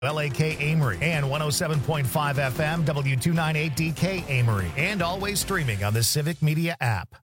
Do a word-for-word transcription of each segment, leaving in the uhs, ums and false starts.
L A K Amory and one oh seven point five F M W two ninety-eight D K Amory, and always streaming on the Civic Media app.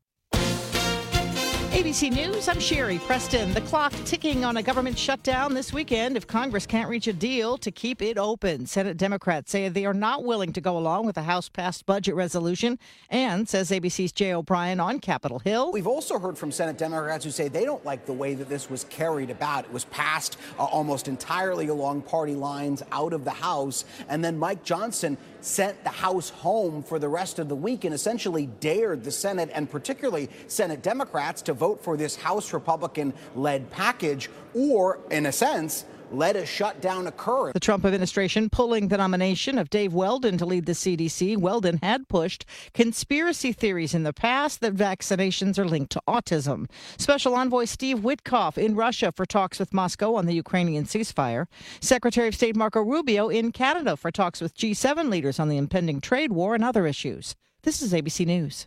A B C News, I'm Sherry Preston. The clock ticking on a government shutdown this weekend if Congress can't reach a deal to keep it open. Senate Democrats say they are not willing to go along with the House-passed budget resolution, and says A B C's Jay O'Brien on Capitol Hill. We've also heard from Senate Democrats who say they don't like the way that this was carried about. It was passed uh, almost entirely along party lines out of the House, and then Mike Johnson sent the House home for the rest of the week and essentially dared the Senate, and particularly Senate Democrats, to vote for this House Republican-led package, or, in a sense, let a shutdown occur. The Trump administration pulling the nomination of Dave Weldon to lead the C D C. Weldon had pushed conspiracy theories in the past that vaccinations are linked to autism. Special Envoy Steve Witkoff in Russia for talks with Moscow on the Ukrainian ceasefire. Secretary of State Marco Rubio in Canada for talks with G seven leaders on the impending trade war and other issues. This is A B C News.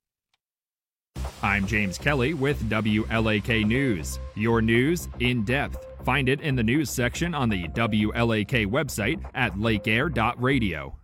I'm James Kelly with W L A K News. Your news in depth. Find it in the news section on the W L A K website at lake air dot radio.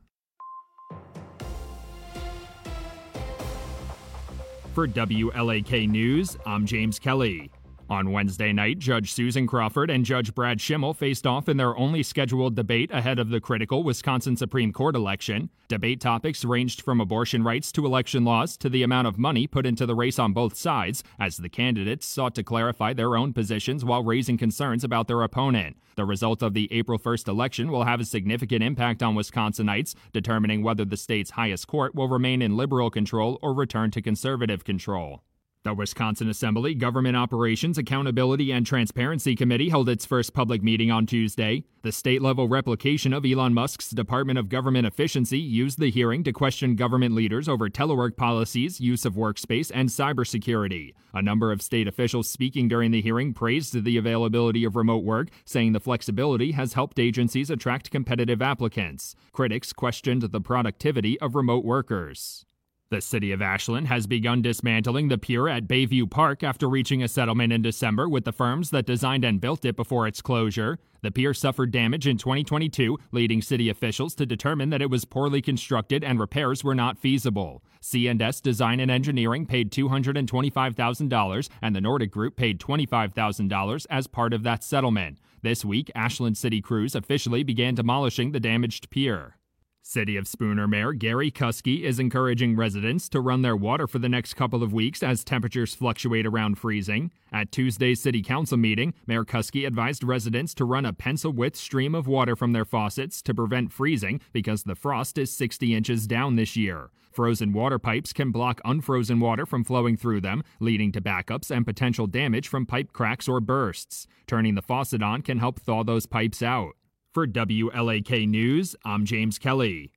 For W L A K News, I'm James Kelly. On Wednesday night, Judge Susan Crawford and Judge Brad Schimmel faced off in their only scheduled debate ahead of the critical Wisconsin Supreme Court election. Debate topics ranged from abortion rights to election laws to the amount of money put into the race on both sides, as the candidates sought to clarify their own positions while raising concerns about their opponent. The result of the April first election will have a significant impact on Wisconsinites, determining whether the state's highest court will remain in liberal control or return to conservative control. The Wisconsin Assembly Government Operations Accountability and Transparency Committee held its first public meeting on Tuesday. The state-level replication of Elon Musk's Department of Government Efficiency used the hearing to question government leaders over telework policies, use of workspace, and cybersecurity. A number of state officials speaking during the hearing praised the availability of remote work, saying the flexibility has helped agencies attract competitive applicants. Critics questioned the productivity of remote workers. The city of Ashland has begun dismantling the pier at Bayview Park after reaching a settlement in December with the firms that designed and built it before its closure. The pier suffered damage in twenty twenty-two, leading city officials to determine that it was poorly constructed and repairs were not feasible. C and S Design and Engineering paid two hundred twenty-five thousand dollars, and the Nordic Group paid twenty-five thousand dollars as part of that settlement. This week, Ashland City crews officially began demolishing the damaged pier. City of Spooner Mayor Gary Kuski is encouraging residents to run their water for the next couple of weeks as temperatures fluctuate around freezing. At Tuesday's City Council meeting, Mayor Kuski advised residents to run a pencil-width stream of water from their faucets to prevent freezing because the frost is sixty inches down this year. Frozen water pipes can block unfrozen water from flowing through them, leading to backups and potential damage from pipe cracks or bursts. Turning the faucet on can help thaw those pipes out. For W L A K News, I'm James Kelly.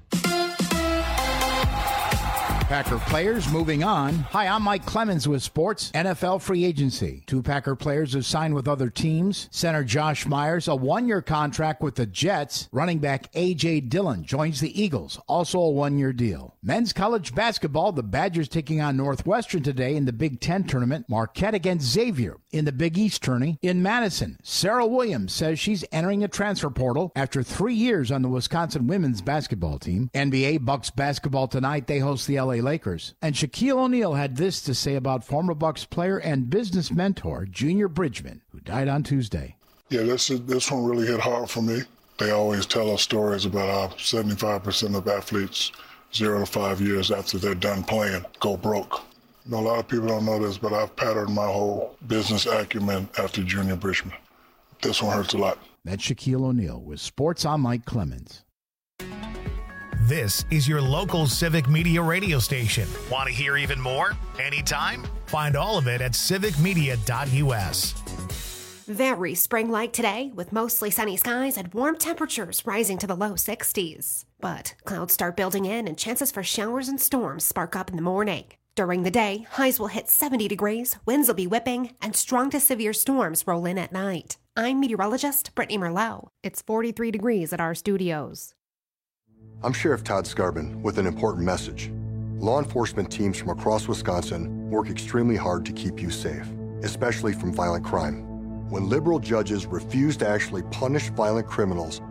Packer players moving on. Hi, I'm Mike Clemens with Sports N F L Free Agency. Two Packer players have signed with other teams. Center Josh Myers, a one-year contract with the Jets. Running back A J. Dillon joins the Eagles, also a one-year deal. Men's college basketball, the Badgers taking on Northwestern today in the Big Ten tournament. Marquette against Xavier in the Big East tourney. In Madison, Sarah Williams says she's entering a transfer portal after three years on the Wisconsin women's basketball team. N B A Bucks basketball tonight. They host the L A Lakers. And Shaquille O'Neal had this to say about former Bucks player and business mentor Junior Bridgman, who died on Tuesday. Yeah, this this one really hit hard for me. They always tell us stories about how seventy-five percent of athletes, zero to five years after they're done playing, go broke. You know, a lot of people don't know this, but I've patterned my whole business acumen after Junior Bridgman. This one hurts a lot. That's Shaquille O'Neal with Sports. I'm Mike Clemens. This is your local Civic Media radio station. Want to hear even more? Anytime? Find all of it at civic media dot u s. Very spring-like today, with mostly sunny skies and warm temperatures rising to the low sixties. But clouds start building in and chances for showers and storms spark up in the morning. During the day, highs will hit seventy degrees, winds will be whipping, and strong to severe storms roll in at night. I'm meteorologist Brittany Merlot. It's forty-three degrees at our studios. I'm Sheriff Todd Skarbin with an important message. Law enforcement teams from across Wisconsin work extremely hard to keep you safe, especially from violent crime. When liberal judges refuse to actually punish violent criminals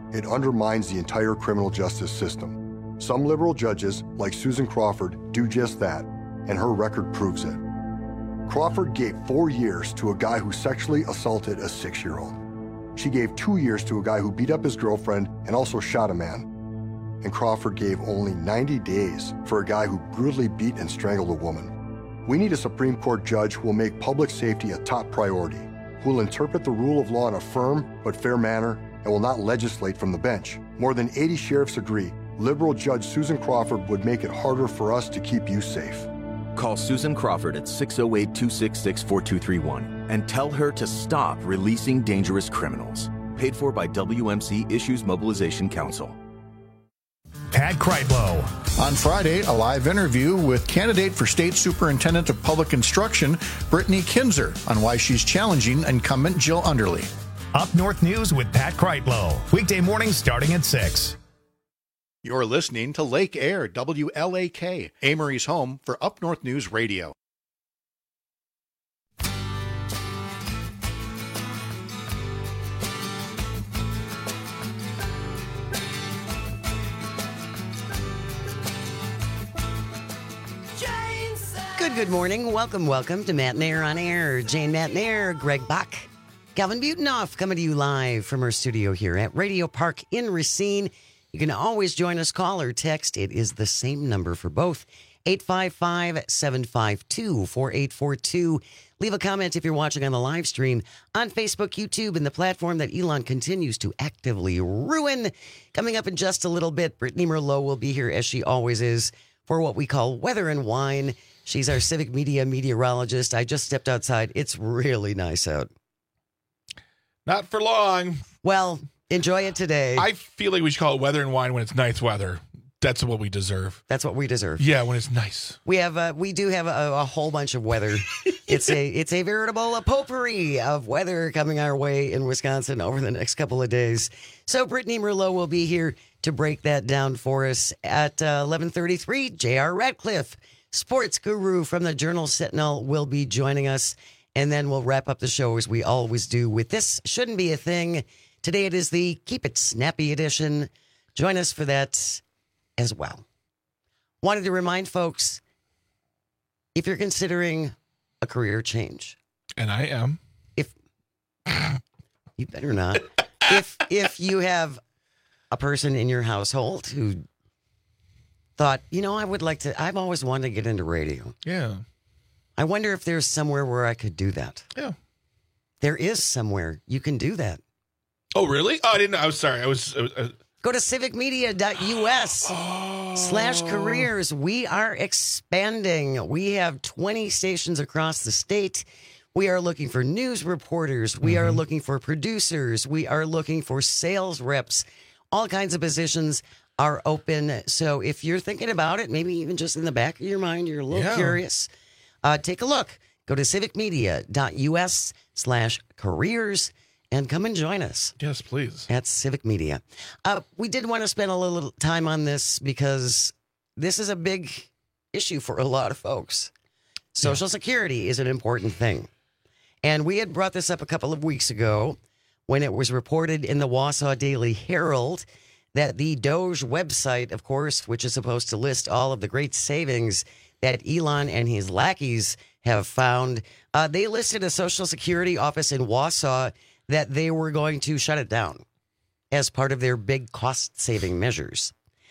it undermines the entire criminal justice system. Some liberal judges, like Susan Crawford, do just that, and her record proves it. Crawford gave four years to a guy who sexually assaulted a six-year-old. She gave two years to a guy who beat up his girlfriend and also shot a man. And Crawford gave only ninety days for a guy who brutally beat and strangled a woman. We need a Supreme Court judge who will make public safety a top priority, who will interpret the rule of law in a firm but fair manner, and will not legislate from the bench. More than eighty sheriffs agree liberal Judge Susan Crawford would make it harder for us to keep you safe. Call Susan Crawford at six oh eight, two six six, four two three one and tell her to stop releasing dangerous criminals. Paid for by W M C Issues Mobilization Council. Pat Kreitlow. On Friday, a live interview with candidate for State Superintendent of Public Instruction, Brittany Kinzer, on why she's challenging incumbent Jill Underly. Up North News with Pat Kreitlow. Weekday mornings starting at six. You're listening to Lake Air, W L A K, Amory's home for Up North News Radio. Good, good morning. Welcome, welcome to Matt Nair on Air. Jane Matt Nair, Greg Bach, Calvin Butenoff coming to you live from our studio here at Radio Park in Racine. You can always join us, call or text. It is the same number for both, eight five five, seven five two, four eight four two. Leave a comment if you're watching on the live stream on Facebook, YouTube, and the platform that Elon continues to actively ruin. Coming up in just a little bit, Brittany Merlot will be here, as she always is, for what we call Weather and Wine. She's our civic media meteorologist. I just stepped outside. It's really nice out. Not for long. Well, enjoy it today. I feel like we should call it Weather and Wine when it's nice weather. That's what we deserve. That's what we deserve. Yeah, when it's nice. We have, uh, we do have a, a whole bunch of weather. It's a, it's a veritable potpourri of weather coming our way in Wisconsin over the next couple of days. So Brittany Merlot will be here to break that down for us at uh, eleven thirty-three. J R Radcliffe, sports guru from the Journal Sentinel, will be joining us. And then we'll wrap up the show as we always do with This Shouldn't Be a Thing. Today it is the Keep It Snappy edition. Join us for that as well. Wanted to remind folks, if you're considering a career change. And I am. If you better not. if if you have a person in your household who thought, you know, I would like to, I've always wanted to get into radio. Yeah. I wonder if there's somewhere where I could do that. Yeah. There is somewhere you can do that. Oh, really? Oh, I didn't know. I was sorry. I was... I was I... Go to civic media dot U S oh. slash careers. We are expanding. We have twenty stations across the state. We are looking for news reporters. We mm-hmm. are looking for producers. We are looking for sales reps. All kinds of positions are open. So if you're thinking about it, maybe even just in the back of your mind, you're a little yeah. curious, uh, take a look. Go to civic media dot U S slash careers. And come and join us. Yes, please. At Civic Media. Uh, we did want to spend a little time on this because this is a big issue for a lot of folks. Social yeah. Security is an important thing. And we had brought this up a couple of weeks ago when it was reported in the Wausau Daily Herald that the Doge website, of course, which is supposed to list all of the great savings that Elon and his lackeys have found, uh, they listed a Social Security office in Wausau that they were going to shut it down as part of their big cost-saving measures.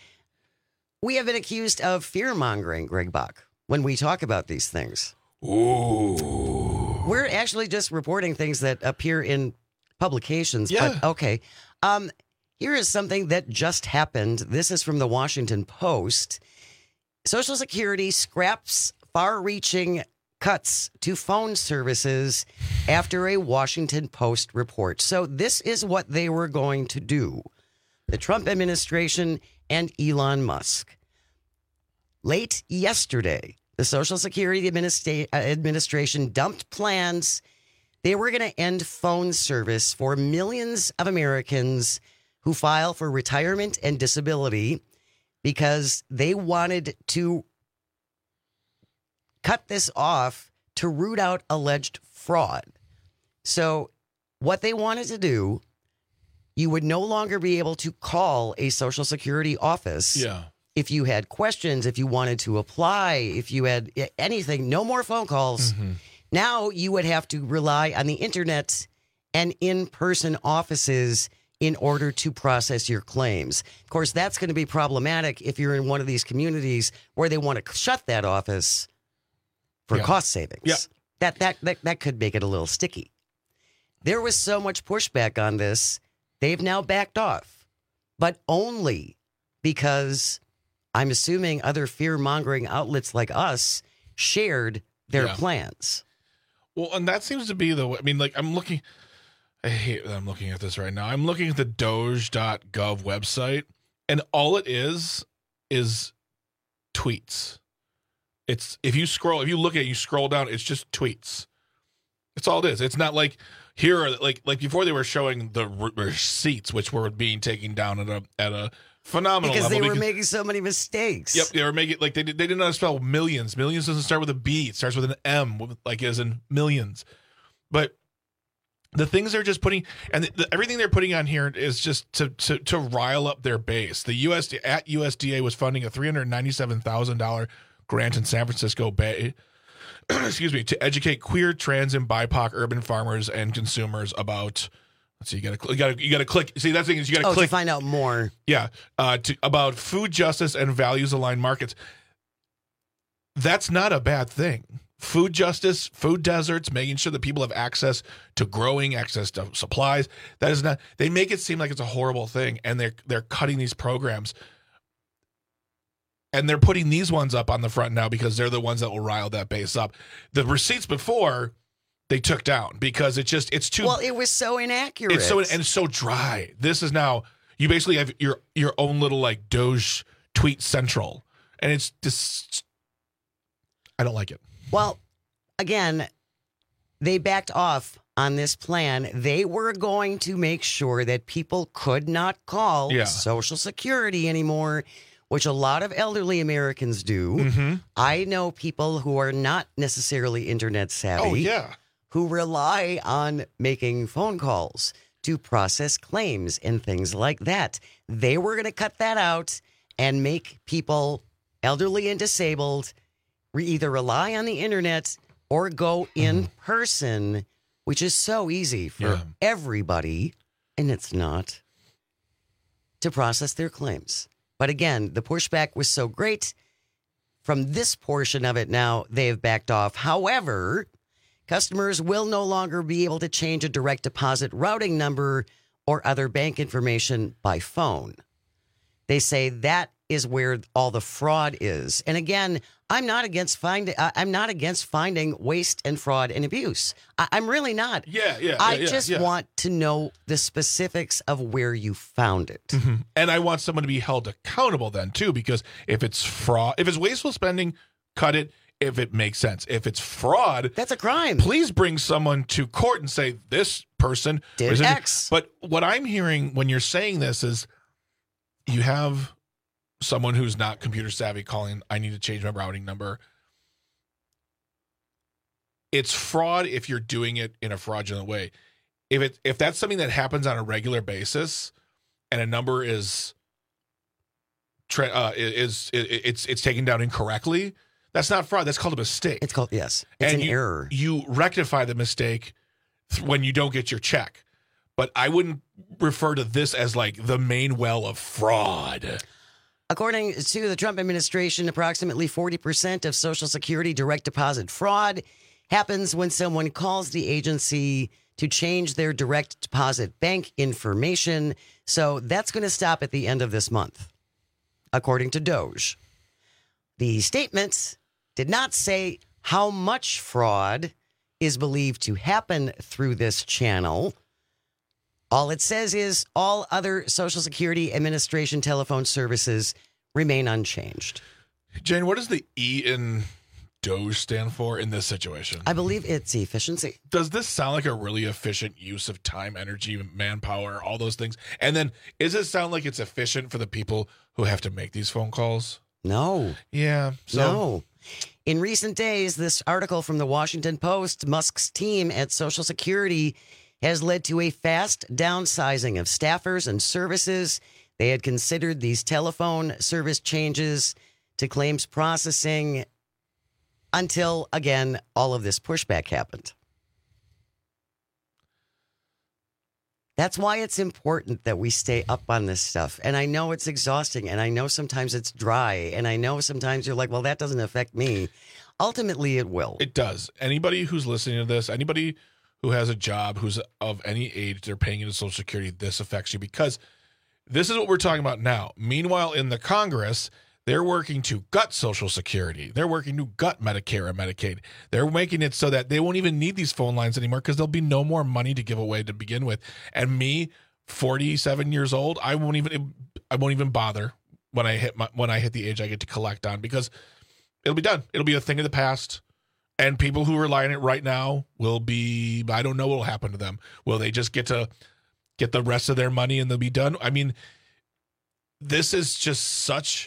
We have been accused of fear-mongering, Greg Bach, when we talk about these things. Ooh. We're actually just reporting things that appear in publications. Yeah. But, okay. Um, here is something that just happened. This is from the Washington Post. Social Security scraps far-reaching cuts to phone services after a Washington Post report. So this is what they were going to do. The Trump administration and Elon Musk. Late yesterday, the Social Security Administra- Administration dumped plans. They were going to end phone service for millions of Americans who file for retirement and disability because they wanted to cut this off to root out alleged fraud. So what they wanted to do you would no longer be able to call a Social Security office. Yeah. If you had questions, if you wanted to apply, if you had anything, no more phone calls. Mm-hmm. Now you would have to rely on the internet and in-person offices in order to process your claims. Of course, that's going to be problematic if you're in one of these communities where they want to shut that office for Yeah. cost savings. Yeah. That, that that that could make it a little sticky. There was so much pushback on this, they've now backed off, but only because I'm assuming other fear-mongering outlets like us shared their Yeah. plans. Well, and that seems to be the way. I mean, like, I'm looking, I hate that I'm looking at this right now. I'm looking at the doge dot gov website, and all it is is tweets. It's, if you scroll, if you look at it, you scroll down, it's just tweets. It's all it is. It's not like, here are, like, like before they were showing the re- receipts, which were being taken down at a, at a phenomenal Because level. they were making so many mistakes. Yep, they were making, like, they, did, they didn't know how to spell millions. Millions doesn't start with a B. It starts with an M, like as in millions. But the things they're just putting, and the, the, everything they're putting on here is just to, to to rile up their base. The U S D at U S D A was funding a three hundred ninety-seven thousand dollars grant in San Francisco Bay, excuse me, to educate queer, trans, and B I P O C urban farmers and consumers about. Let's see, you gotta, you gotta, you gotta click. See, that thing is you gotta oh, click to find out more. Yeah, uh, to, about food justice and values aligned markets. That's not a bad thing. Food justice, food deserts, making sure that people have access to growing, access to supplies. That is not. They make it seem like it's a horrible thing, and they're they're cutting these programs, and they're putting these ones up on the front now because they're the ones that will rile that base up. The receipts before they took down because it just it's too Well, it was so inaccurate. it's so and it's so dry. This is now you basically have your your own little like Doge tweet central, and it's just I don't like it. Well, again, they backed off on this plan. They were going to make sure that people could not call Yeah. Social Security anymore, which a lot of elderly Americans do. Mm-hmm. I know people who are not necessarily internet savvy. Oh yeah, who rely on making phone calls to process claims and things like that. They were going to cut that out and make people elderly and disabled re- either rely on the internet or go in person, which is so easy for Yeah. everybody, and it's not, to process their claims. But again, the pushback was so great. From this portion of it now, they have backed off. However, customers will no longer be able to change a direct deposit routing number or other bank information by phone. They say that is where all the fraud is. And again, I'm not against finding. I'm not against finding waste and fraud and abuse. I, I'm really not. yeah, yeah. I yeah, yeah, just yeah. want to know the specifics of where you found it. Mm-hmm. And I want someone to be held accountable then too, because if it's fraud, if it's wasteful spending, cut it. If it makes sense, if it's fraud, That's a crime. please bring someone to court and say this person Did was in- X. But what I'm hearing when you're saying this is you have someone who's not computer savvy calling, I need to change my routing number. It's fraud if you're doing it in a fraudulent way. If it if that's something that happens on a regular basis and a number is tra- uh, is, is it's it's taken down incorrectly, that's not fraud. That's called a mistake. It's called, yes, it's And an you, error. You rectify the mistake th- when you don't get your check. But I wouldn't refer to this as like the main well of fraud. According to the Trump administration, approximately forty percent of Social Security direct deposit fraud happens when someone calls the agency to change their direct deposit bank information. So that's going to stop at the end of this month, according to Doge. The statement did not say how much fraud is believed to happen through this channel. All it says is all other Social Security Administration telephone services remain unchanged. Jane, what does the E in Doge stand for in this situation? I believe it's efficiency. Does this sound like a really efficient use of time, energy, manpower, all those things? And then does it sound like it's efficient for the people who have to make these phone calls? No. Yeah. So No. In recent days, this article from the Washington Post, Musk's team at Social Security has led to a fast downsizing of staffers and services. They had considered these telephone service changes to claims processing until, again, all of this pushback happened. That's why it's important that we stay up on this stuff. And I know it's exhausting, and I know sometimes it's dry, and I know sometimes you're like, well, that doesn't affect me. Ultimately, it will. It does. Anybody who's listening to this, anybody who has a job, who's of any age, they're paying into Social Security, this affects you, because this is what we're talking about now. Meanwhile, in the Congress, they're working to gut Social Security. They're working to gut Medicare and Medicaid. They're making it so that they won't even need these phone lines anymore because there'll be no more money to give away to begin with. And me, forty-seven years old, I won't even I won't even bother when I hit my, when I hit the age I get to collect on, because it'll be done. It'll be a thing of the past. And people who rely on it right now will be, I don't know what will happen to them. Will they just get to get the rest of their money and they'll be done? I mean, this is just such...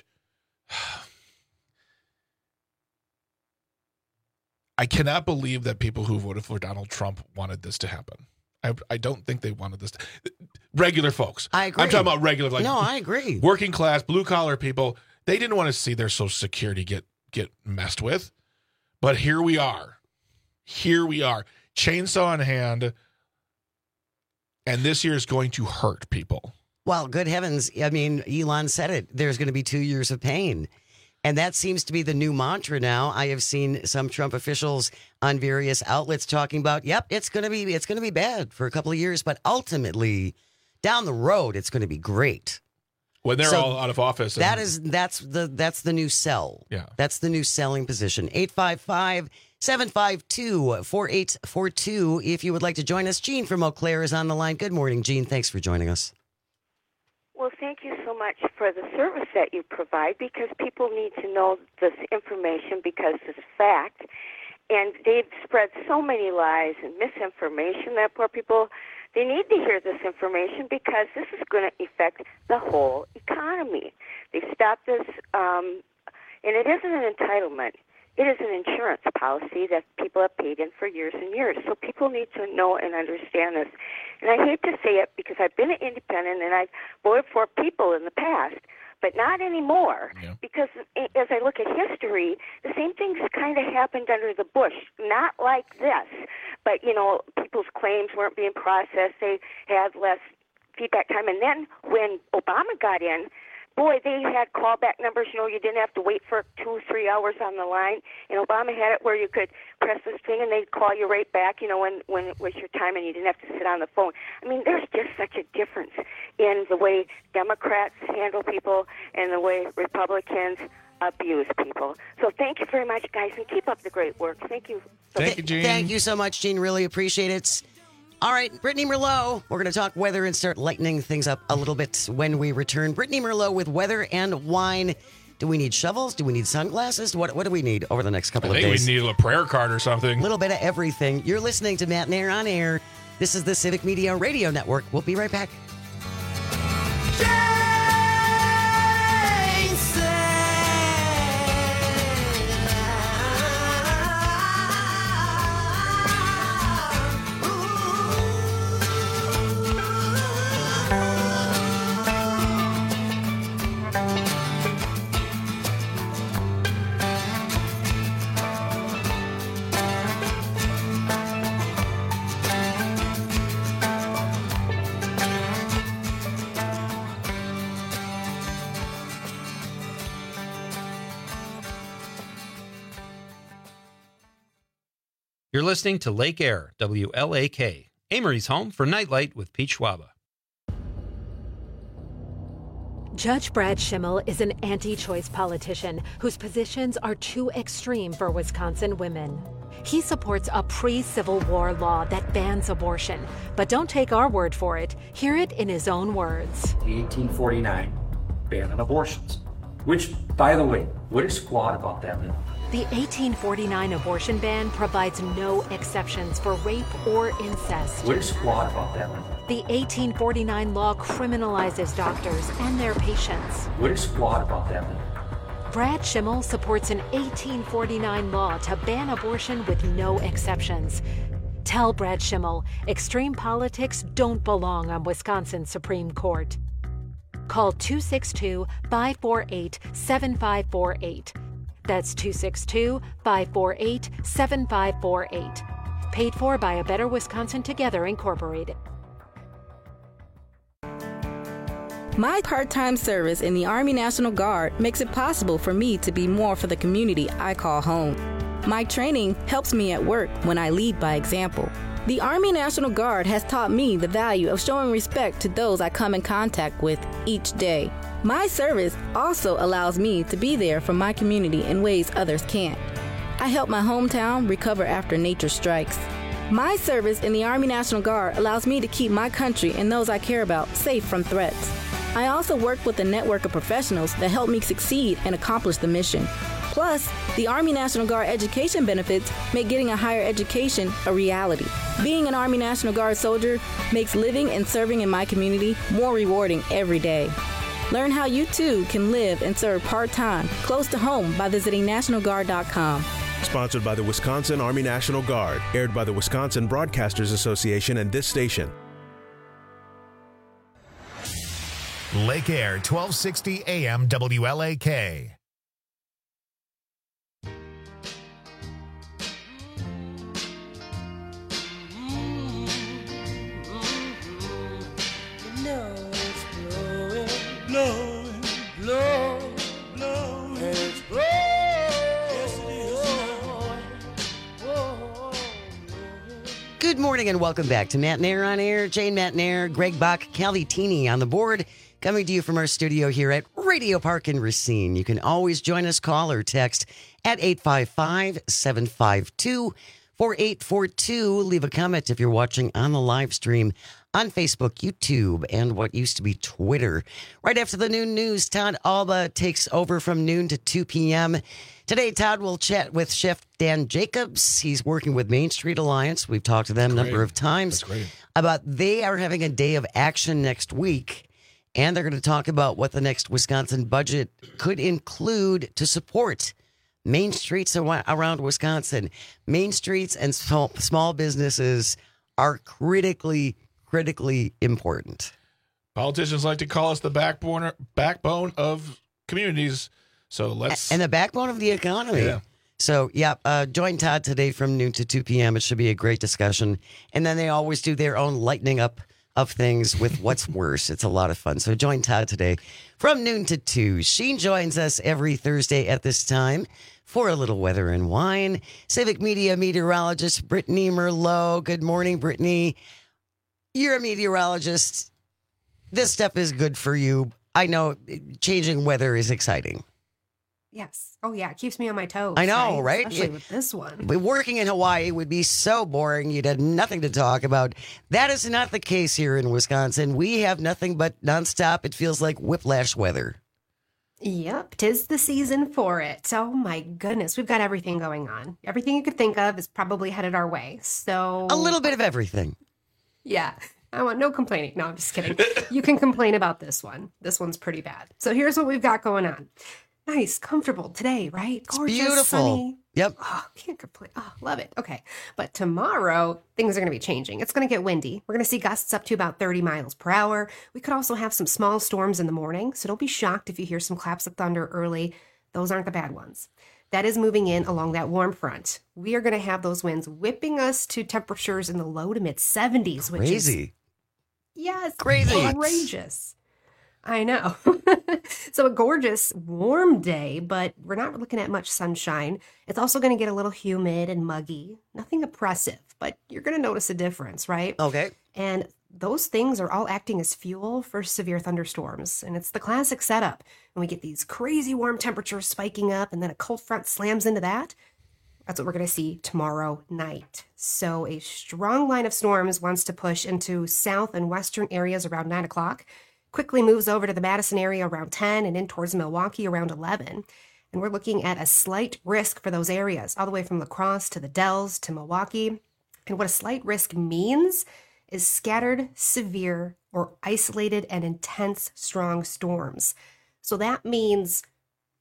I cannot believe that people who voted for Donald Trump wanted this to happen. I, I don't think they wanted this. To, regular folks. I agree. I'm talking about regular, like no, I agree. Working class, blue collar people. They didn't want to see their Social Security get get messed with. But here we are. Here we are. Chainsaw in hand. And this year is going to hurt people. Well, good heavens. I mean, Elon said it. There's going to be two years of pain. And that seems to be the new mantra now. I have seen some Trump officials on various outlets talking about, yep, it's going to be it's going to be bad for a couple of years, but ultimately down the road it's going to be great. When they're so all out of office. And- that is that's the that's the new sell. Yeah. That's the new selling position. eight five five, seven five two, four eight four two if you would like to join us. Gene from Eau Claire is on the line. Good morning, Gene. Thanks for joining us. Well, thank you so much for the service that you provide, because people need to know this information because it's fact. And they've spread so many lies and misinformation that poor people, they need to hear this information because this is going to affect the whole economy. They've stopped this, um, and it isn't an entitlement. It is an insurance policy that people have paid in for years and years. So people need to know and understand this. And I hate to say it because I've been an independent and I've voted for people in the past, but not anymore. Yeah. Because as I look at history, the same things kind of happened under the Bush. Not like this, but, you know, people's claims weren't being processed. They had less feedback time. And then when Obama got in, boy, they had callback numbers. You know, you didn't have to wait for two, three hours on the line. And Obama had it where you could press this thing and they'd call you right back, you know, when, when it was your time and you didn't have to sit on the phone. I mean, there's just such a difference in the way Democrats handle people and the way Republicans abuse people. So thank you very much, guys, and keep up the great work. Thank you. Thank you, Gene. Thank you so much, Gene. Really appreciate it. All right, Brittany Merlot. We're going to talk weather and start lightening things up a little bit when we return. Brittany Merlot with weather and wine. Do we need shovels? Do we need sunglasses? What What do we need over the next couple I of think days? we need a prayer card or something. A little bit of everything. You're listening to Matt and Air on Air. This is the Civic Media Radio Network. We'll be right back. You're listening to Lake Air, W L A K, Amory's home for Nightlight with Pete Schwaba. Judge Brad Schimmel is an anti-choice politician whose positions are too extreme for Wisconsin women. He supports a pre-Civil War law that bans abortion. But don't take our word for it. Hear it in his own words. The eighteen forty-nine ban on abortions, which, by the way, what is flawed about that law? The eighteen forty-nine abortion ban provides no exceptions for rape or incest. What is flawed about that law? The eighteen forty-nine law criminalizes doctors and their patients. What is flawed about that law? Brad Schimmel supports an eighteen forty-nine law to ban abortion with no exceptions. Tell Brad Schimmel extreme politics don't belong on Wisconsin's Supreme Court. Call two six two, five four eight, seven five four eight. That's two six two, five four eight, seven five four eight. Paid for by A Better Wisconsin Together, Incorporated. My part-time service in the Army National Guard makes it possible for me to be more for the community I call home. My training helps me at work when I lead by example. The Army National Guard has taught me the value of showing respect to those I come in contact with each day. My service also allows me to be there for my community in ways others can't. I help my hometown recover after nature strikes. My service in the Army National Guard allows me to keep my country and those I care about safe from threats. I also work with a network of professionals that help me succeed and accomplish the mission. Plus, the Army National Guard education benefits make getting a higher education a reality. Being an Army National Guard soldier makes living and serving in my community more rewarding every day. Learn how you too can live and serve part-time, close to home by visiting national guard dot com. Sponsored by the Wisconsin Army National Guard, aired by the Wisconsin Broadcasters Association and this station. Lake Air, twelve sixty A M W L A K. Blowing, blowing, blowing, it's blowing. Yes, it is blowing. Good morning and welcome back to Matt and Air on Air. Jane Matt and Air, Greg Bach, Callie Teeny on the board. Coming to you from our studio here at Radio Park in Racine. You can always join us, call or text at eight five five, seven five two, four eight four two. Leave a comment if you're watching on the live stream on Facebook, YouTube, and what used to be Twitter. Right after the noon news, Todd Alba takes over from noon to two p.m. Today, Todd will chat with Chef Dan Jacobs. He's working with Main Street Alliance. We've talked to them a number of times about they are having a day of action next week. And they're going to talk about what the next Wisconsin budget could include to support main streets around Wisconsin. Main streets and small businesses are critically, critically important. Politicians like to call us the backbone backbone of communities. So let's and the backbone of the economy. Yeah. So, yeah, uh, join Todd today from noon to two p.m. It should be a great discussion. And then they always do their own lightening up of things with what's worse. It's a lot of fun. So join Todd today from noon to two. Sheen joins us every Thursday at this time for a little weather and wine. Civic Media meteorologist Brittany Merlot. Good morning, Brittany. You're a meteorologist. This stuff is good for you. I know changing weather is exciting. Yes. Oh, yeah. It keeps me on my toes. I know, right? Especially It- with this one. Working in Hawaii would be so boring. You'd have nothing to talk about. That is not the case here in Wisconsin. We have nothing but nonstop. It feels like whiplash weather. Yep, 'tis the season for it. Oh my goodness, we've got everything going on. Everything you could think of is probably headed our way. So A little bit of everything. Yeah. I want no complaining. No, I'm just kidding. You can complain about this one. This one's pretty bad. So here's what we've got going on. Nice, comfortable today, right? Gorgeous, Beautiful. sunny. Yep. Oh, can't complain. Oh, love it. Okay. But tomorrow, things are going to be changing. It's going to get windy. We're going to see gusts up to about thirty miles per hour. We could also have some small storms in the morning. So don't be shocked if you hear some claps of thunder early. Those aren't the bad ones. That is moving in along that warm front. We are going to have those winds whipping us to temperatures in the low to mid seventies, which is Crazy. yes, Crazy. outrageous. I know. So a gorgeous, warm day, but we're not looking at much sunshine. It's also going to get a little humid and muggy. Nothing oppressive, but you're going to notice a difference, right? Okay. And those things are all acting as fuel for severe thunderstorms. And it's the classic setup. When we get these crazy warm temperatures spiking up and then a cold front slams into that, that's what we're going to see tomorrow night. So a strong line of storms wants to push into south and western areas around nine o'clock. Quickly moves over to the Madison area around ten and in towards Milwaukee around eleven. And we're looking at a slight risk for those areas, all the way from La Crosse to the Dells to Milwaukee. And what a slight risk means is scattered, severe, or isolated and intense strong storms. So that means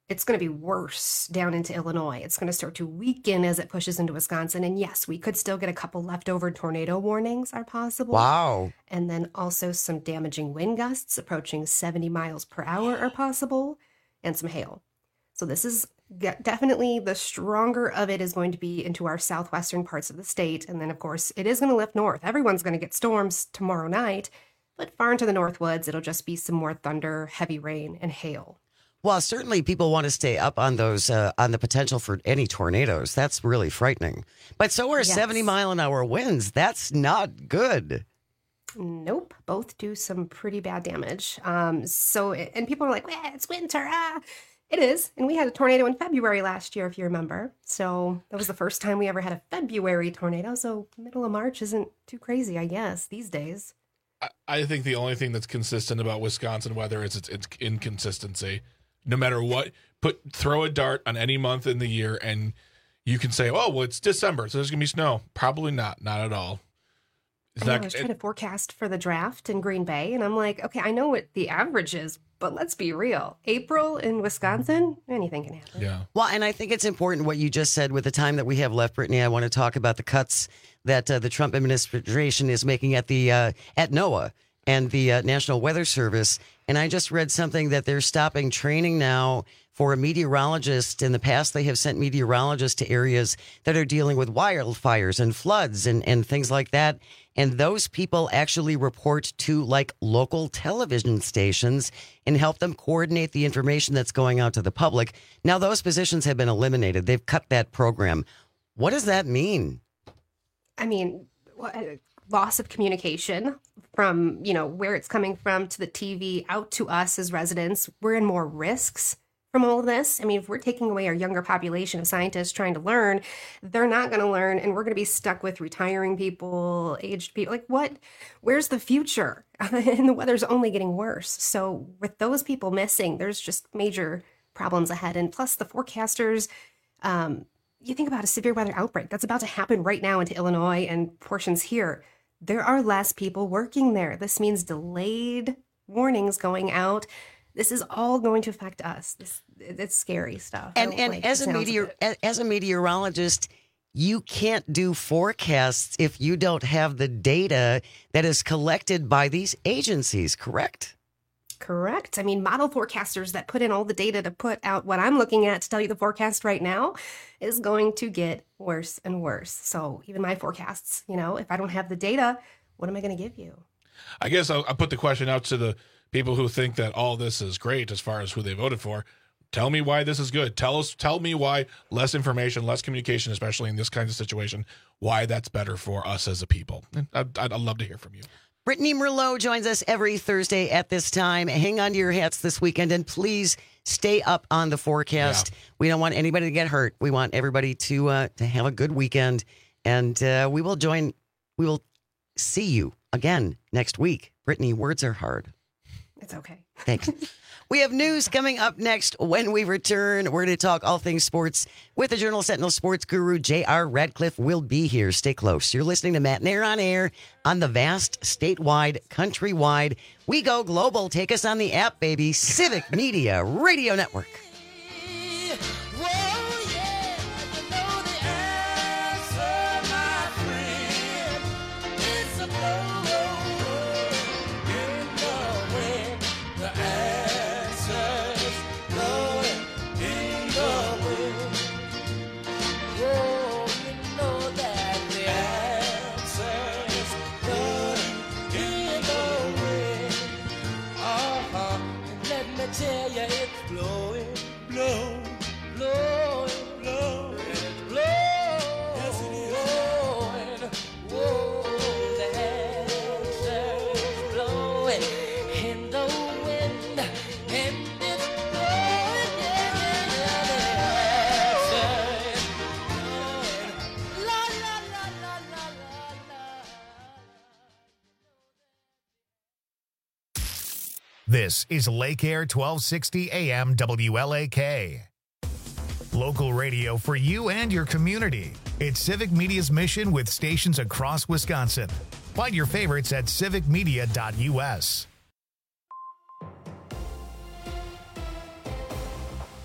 it's going to be worse down into Illinois. It's going to start to weaken as it pushes into Wisconsin. And yes, we could still get a couple leftover tornado warnings are possible. Wow. And then also some damaging wind gusts approaching seventy miles per hour are possible, and some hail. So this is definitely the stronger of it is going to be into our southwestern parts of the state. And then, of course, it is going to lift north. Everyone's going to get storms tomorrow night, but far into the Northwoods, it'll just be some more thunder, heavy rain, and hail. Well, certainly people want to stay up on those, uh, on the potential for any tornadoes. That's really frightening. But so are Yes. seventy mile an hour winds. That's not good. Nope. Both do some pretty bad damage. Um, so, and people are like, well, it's winter. Ah. It is. And we had a tornado in February last year, if you remember. So that was the first time we ever had a February tornado. So middle of March isn't too crazy, I guess, these days. I, I think the only thing that's consistent about Wisconsin weather is its, its inconsistency. No matter what, put throw a dart on any month in the year, and you can say, "Oh, well, it's December, so there's gonna be snow." Probably not, not at all. It's I, know, not, I was it, trying to forecast for the draft in Green Bay, and I'm like, okay, I know what the average is, but let's be real. April in Wisconsin, anything can happen. Yeah. Well, and I think it's important what you just said with the time that we have left, Brittany. I want to talk about the cuts that uh, the Trump administration is making at the uh, at NOAA and the uh, National Weather Service. And I just read something that they're stopping training now for a meteorologist. In the past, they have sent meteorologists to areas that are dealing with wildfires and floods and, and things like that. And those people actually report to like local television stations and help them coordinate the information that's going out to the public. Now, those positions have been eliminated. They've cut that program. What does that mean? I mean, loss of communication from, you know, where it's coming from to the T V out to us as residents. We're in more risks from all of this. I mean, if we're taking away our younger population of scientists trying to learn, they're not going to learn, and we're going to be stuck with retiring people, aged people. Like, what? Where's the future? And the weather's only getting worse. So with those people missing, there's just major problems ahead. And plus the forecasters, um, you think about a severe weather outbreak that's about to happen right now into Illinois and portions here. There are less people working there. This means delayed warnings going out. This is all going to affect us. This, it's scary stuff. And I don't and like as the a sounds of meteor it. as a meteorologist, you can't do forecasts if you don't have the data that is collected by these agencies, correct? Correct. I mean, model forecasters that put in all the data to put out what I'm looking at to tell you the forecast right now is going to get worse and worse. So even my forecasts, you know, if I don't have the data, what am I going to give you? I guess I'll, I'll put the question out to the people who think that all this is great as far as who they voted for. Tell me why this is good. Tell us, tell me why less information, less communication, especially in this kind of situation, why that's better for us as a people. I'd, I'd love to hear from you. Brittany Merlot joins us every Thursday at this time. Hang on to your hats this weekend, and please stay up on the forecast. Yeah. We don't want anybody to get hurt. We want everybody to uh, to have a good weekend, and uh, we will join. We will see you again next week. Brittany, words are hard. It's okay. Thanks. We have news coming up next when we return. We're going to talk all things sports with the Journal Sentinel sports guru, J R Radcliffe, will be here. Stay close. You're listening to Matt Nair on air on the vast, statewide, countrywide. We go global. Take us on the app, baby. Civic Media Radio Network. Tell you it's blowing, blowing, blowing, blowing, blowing. Yes, it is blowing. Whoa, the answer's blowing in the wind, and it's blowing. Yeah, yeah, the answer's blowing. La la la la la la la. This is Lake Air twelve sixty A M W L A K. Local radio for you and your community. It's Civic Media's mission with stations across Wisconsin. Find your favorites at civic media dot U S.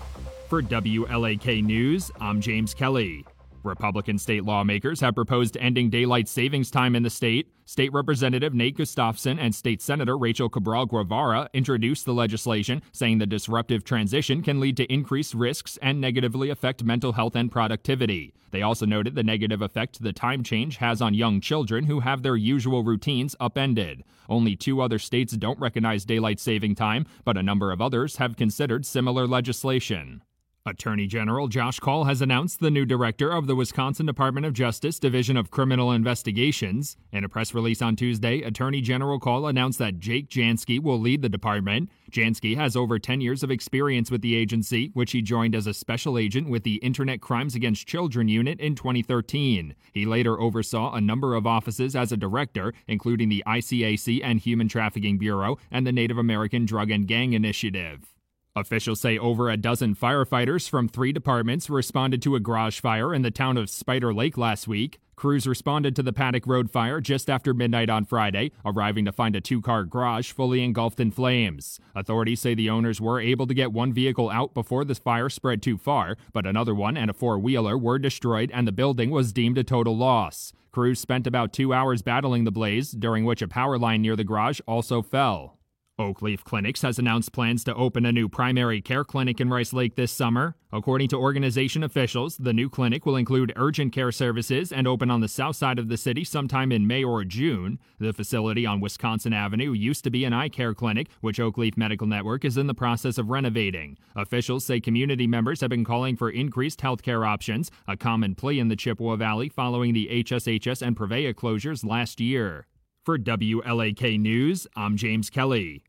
For W L A K News, I'm James Kelly. Republican state lawmakers have proposed ending daylight savings time in the state. State Representative Nate Gustafson and State Senator Rachel Cabral Guevara introduced the legislation, saying the disruptive transition can lead to increased risks and negatively affect mental health and productivity. They also noted the negative effect the time change has on young children who have their usual routines upended. Only two other states don't recognize daylight saving time, but a number of others have considered similar legislation. Attorney General Josh Kaul has announced the new director of the Wisconsin Department of Justice Division of Criminal Investigations. In a press release on Tuesday, Attorney General Kaul announced that Jake Jansky will lead the department. Jansky has over ten years of experience with the agency, which he joined as a special agent with the Internet Crimes Against Children Unit in twenty thirteen. He later oversaw a number of offices as a director, including the I C A C and Human Trafficking Bureau and the Native American Drug and Gang Initiative. Officials say over a dozen firefighters from three departments responded to a garage fire in the town of Spider Lake last week. Crews responded to the Paddock Road fire just after midnight on Friday, arriving to find a two-car garage fully engulfed in flames. Authorities say the owners were able to get one vehicle out before the fire spread too far, but another one and a four-wheeler were destroyed and the building was deemed a total loss. Crews spent about two hours battling the blaze, during which a power line near the garage also fell. Oakleaf Clinics has announced plans to open a new primary care clinic in Rice Lake this summer. According to organization officials, the new clinic will include urgent care services and open on the south side of the city sometime in May or June. The facility on Wisconsin Avenue used to be an eye care clinic, which Oakleaf Medical Network is in the process of renovating. Officials say community members have been calling for increased healthcare options, a common plea in the Chippewa Valley following the H S H S and Prevea closures last year. For W L A K News, I'm James Kelly.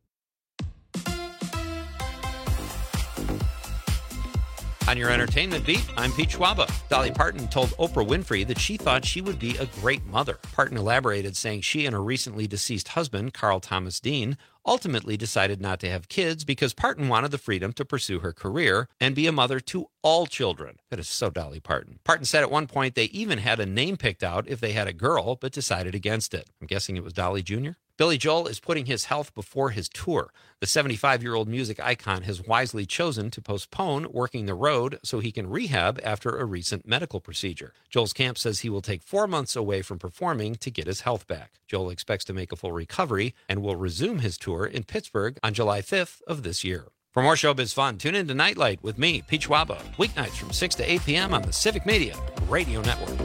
On your entertainment beat, I'm Pete Schwaba. Dolly Parton told Oprah Winfrey that she thought she would be a great mother. Parton elaborated, saying she and her recently deceased husband, Carl Thomas Dean, ultimately decided not to have kids because Parton wanted the freedom to pursue her career and be a mother to all children. That is so Dolly Parton. Parton said at one point they even had a name picked out if they had a girl, but decided against it. I'm guessing it was Dolly Junior Billy Joel is putting his health before his tour. The seventy-five-year-old music icon has wisely chosen to postpone working the road so he can rehab after a recent medical procedure. Joel's camp says he will take four months away from performing to get his health back. Joel expects to make a full recovery and will resume his tour in Pittsburgh on July fifth of this year. For more showbiz fun, tune in to Nightlight with me, Pete Schwaba, weeknights from six to eight p.m. on the Civic Media Radio Network.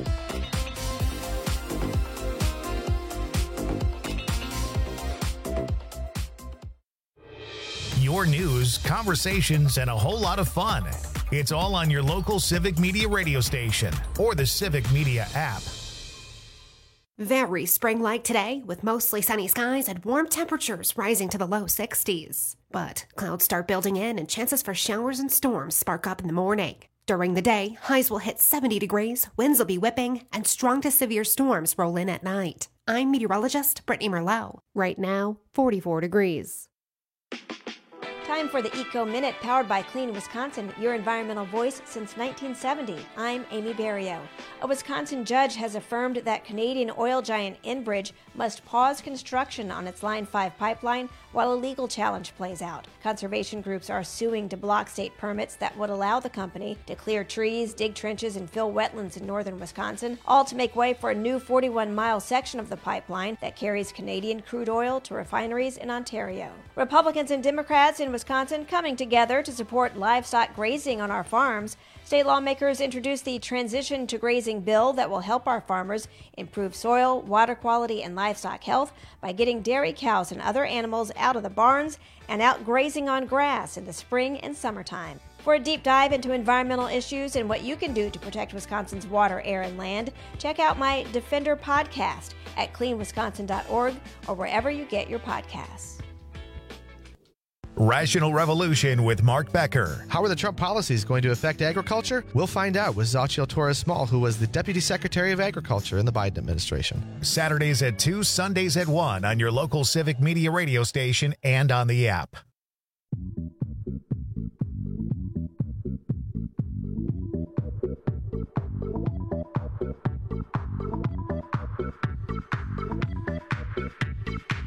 Your news, conversations, and a whole lot of fun. It's all on your local Civic Media radio station or the Civic Media app. Very spring-like today, with mostly sunny skies and warm temperatures rising to the low sixties. But clouds start building in and chances for showers and storms spark up in the morning. During the day, highs will hit seventy degrees, winds will be whipping, and strong to severe storms roll in at night. I'm meteorologist Brittany Merlot. Right now, forty-four degrees. Time for the Eco Minute, powered by Clean Wisconsin, your environmental voice since nineteen seventy. I'm Amy Barrio. A Wisconsin judge has affirmed that Canadian oil giant Enbridge must pause construction on its Line five pipeline while a legal challenge plays out. Conservation groups are suing to block state permits that would allow the company to clear trees, dig trenches, and fill wetlands in northern Wisconsin, all to make way for a new forty-one mile section of the pipeline that carries Canadian crude oil to refineries in Ontario. Republicans and Democrats in Wisconsin coming together to support livestock grazing on our farms. State lawmakers introduced the Transition to Grazing bill that will help our farmers improve soil, water quality, and livestock health by getting dairy cows and other animals out of the barns and out grazing on grass in the spring and summertime. For a deep dive into environmental issues and what you can do to protect Wisconsin's water, air, and land, check out my Defender podcast at clean wisconsin dot org or wherever you get your podcasts. Rational Revolution with Mark Becker. How are the Trump policies going to affect agriculture? We'll find out with Xochitl Torres-Small, who was the Deputy Secretary of Agriculture in the Biden administration. Saturdays at two, Sundays at one on your local Civic Media radio station and on the app.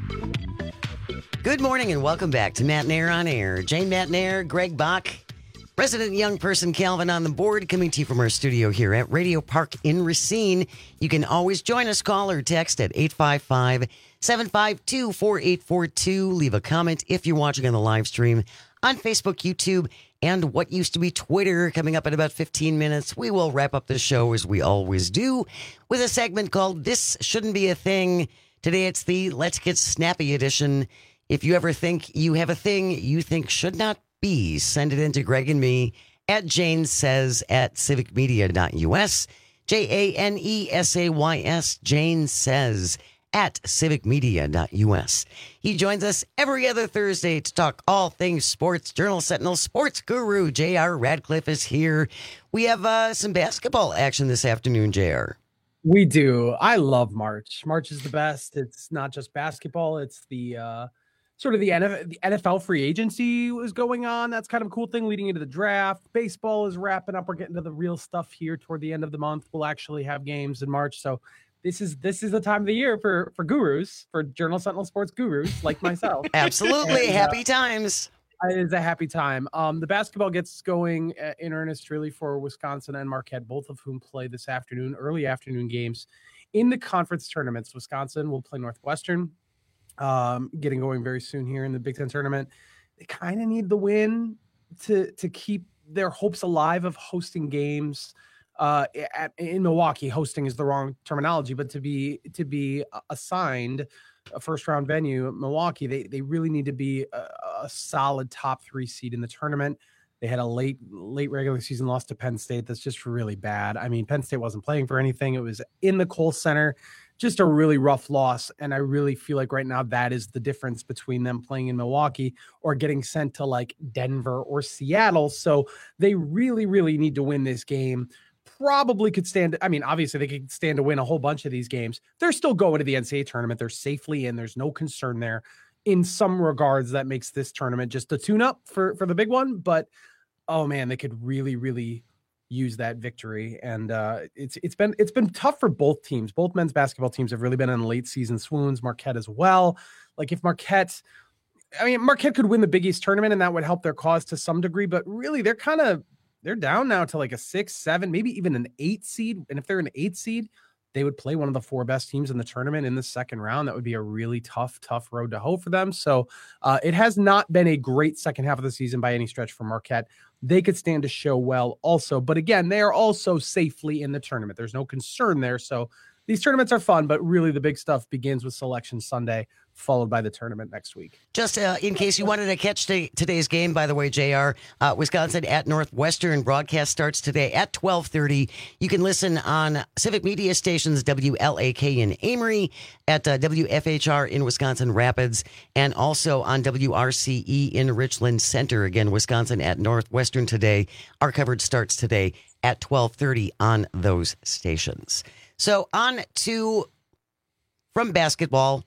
Good morning and welcome back to Matt Nair on Air. Jane Matt Nair, Greg Bach, Resident young person Calvin on the board, coming to you from our studio here at Radio Park in Racine. You can always join us, call or text at eight five five, seven five two, four eight four two. Leave a comment if you're watching on the live stream on Facebook, YouTube, and what used to be Twitter. Coming up in about fifteen minutes, we will wrap up the show as we always do with a segment called This Shouldn't Be a Thing. Today it's the Let's Get Snappy edition. If you ever think you have a thing you think should not be, send it in to Greg and me at Jane Says at civic media dot U S. J A N E S A Y S, Jane Says at civic media dot U S. He joins us every other Thursday to talk all things sports. Journal Sentinel sports guru J R Radcliffe is here. We have uh, some basketball action this afternoon, J R. We do. I love March. March is the best. It's not just basketball. It's the uh, sort of the N F L, the N F L free agency was going on. That's kind of a cool thing leading into the draft. Baseball is wrapping up. We're getting to the real stuff here toward the end of the month. We'll actually have games in March. So this is this is the time of the year for for gurus, for Journal Sentinel sports gurus like myself. Absolutely. And, happy uh, times. It is a happy time. Um, the basketball gets going in earnest really for Wisconsin and Marquette, both of whom play this afternoon, early afternoon games in the conference tournaments. Wisconsin will play Northwestern, um, getting going very soon here in the Big Ten tournament. They kind of need the win to to keep their hopes alive of hosting games uh, at, in Milwaukee. Hosting is the wrong terminology, but to be to be assigned a first round venue, Milwaukee, they they really need to be a, a solid top three seed in the tournament. They had a late late regular season loss to Penn State. That's just really bad. I mean, Penn State wasn't playing for anything. It was in the Kohl Center, just a really rough loss. And I really feel like right now that is the difference between them playing in Milwaukee or getting sent to like Denver or Seattle. So they really, really need to win this game. Probably could stand. I mean, obviously they could stand to win a whole bunch of these games. They're still going to the N C double A tournament. They're safely in. There's no concern there. In some regards, that makes this tournament just a tune-up for, for the big one. But, oh man, they could really, really use that victory. And uh, it's it's been it's been tough for both teams. Both men's basketball teams have really been in late season swoons. Marquette as well. Like if Marquette, I mean, Marquette could win the Big East tournament, and that would help their cause to some degree. But really, they're kind of They're down now to like a six, seven, maybe even an eight seed. And if they're an eight seed, they would play one of the four best teams in the tournament in the second round. That would be a really tough, tough road to hoe for them. So uh, it has not been a great second half of the season by any stretch for Marquette. They could stand to show well also. But again, they are also safely in the tournament. There's no concern there. So these tournaments are fun, but really the big stuff begins with Selection Sunday, followed by the tournament next week. Just uh, in case you wanted to catch t- today's game, by the way, J R, uh, Wisconsin at Northwestern broadcast starts today at twelve thirty. You can listen on Civic Media Stations, W L A K in Amory, at uh, W F H R in Wisconsin Rapids, and also on W R C E in Richland Center. Again, Wisconsin at Northwestern today. Our coverage starts today at twelve thirty on those stations. So on to, from basketball,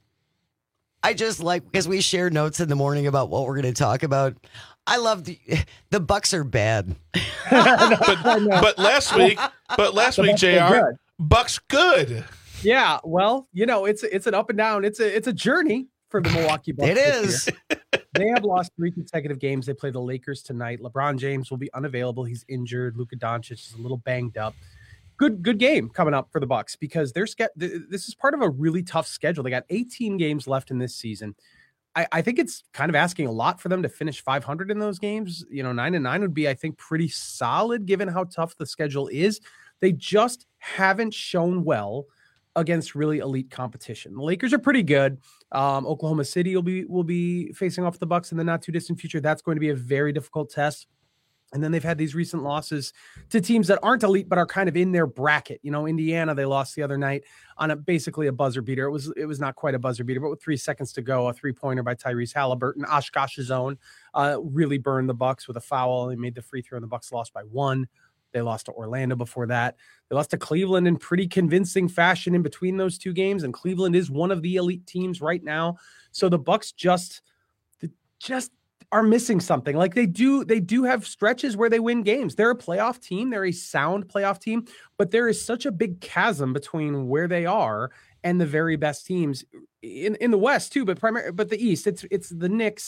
I just like, because we share notes in the morning about what we're going to talk about. I love the, the Bucks are bad. but, but last week, but last week, J R, Bucks good. Yeah, well, you know, it's it's an up and down. It's a it's a journey for the Milwaukee Bucks. It is. They have lost three consecutive games. They play the Lakers tonight. LeBron James will be unavailable. He's injured. Luka Doncic is a little banged up. Good, good game coming up for the Bucks because they're this is part of a really tough schedule. They got eighteen games left in this season. I, I think it's kind of asking a lot for them to finish five hundred in those games. You know, nine and nine would be, I think, pretty solid given how tough the schedule is. They just haven't shown well against really elite competition. The Lakers are pretty good. Um, Oklahoma City will be will be facing off the Bucks in the not too distant future. That's going to be a very difficult test. And then they've had these recent losses to teams that aren't elite, but are kind of in their bracket. You know, Indiana, they lost the other night on a basically a buzzer beater. It was it was not quite a buzzer beater, but with three seconds to go, a three-pointer by Tyrese Halliburton. Oshkosh's own uh, really burned the Bucks with a foul. They made the free throw, and the Bucks lost by one. They lost to Orlando before that. They lost to Cleveland in pretty convincing fashion in between those two games, and Cleveland is one of the elite teams right now. So the Bucks just, just are missing something. Like they do, they do have stretches where they win games. They're a playoff team. They're a sound playoff team, but there is such a big chasm between where they are and the very best teams in, in the West too, but primarily, but the East. It's it's the Knicks,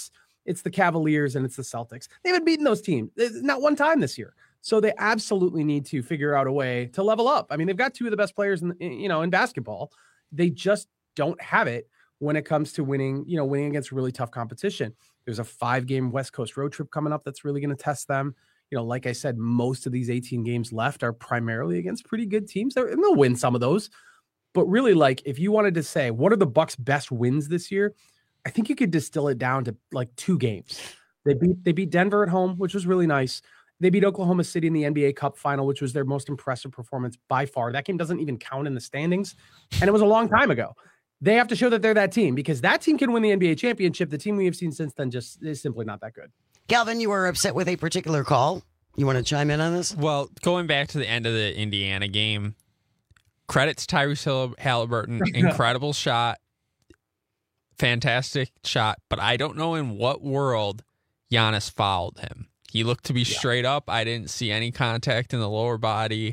it's the Cavaliers and it's the Celtics. They haven't beaten those teams not one time this year. So they absolutely need to figure out a way to level up. I mean, they've got two of the best players in, you know, in basketball. They just don't have it when it comes to winning, you know, winning against really tough competition. There's a five game West Coast road trip coming up that's really going to test them. You know, like I said, most of these eighteen games left are primarily against pretty good teams. They're, and they'll win some of those. But really, like, if you wanted to say, what are the Bucks' best wins this year? I think you could distill it down to like two games. They beat they beat Denver at home, which was really nice. They beat Oklahoma City in the N B A Cup final, which was their most impressive performance by far. That game doesn't even count in the standings, and it was a long time ago. They have to show that they're that team, because that team can win the N B A championship. The team we have seen since then just is simply not that good. Calvin, you were upset with a particular call. You want to chime in on this? Well, going back to the end of the Indiana game, credits Tyrese Halliburton. Incredible shot. Fantastic shot. But I don't know in what world Giannis fouled him. He looked to be yeah. straight up. I didn't see any contact in the lower body.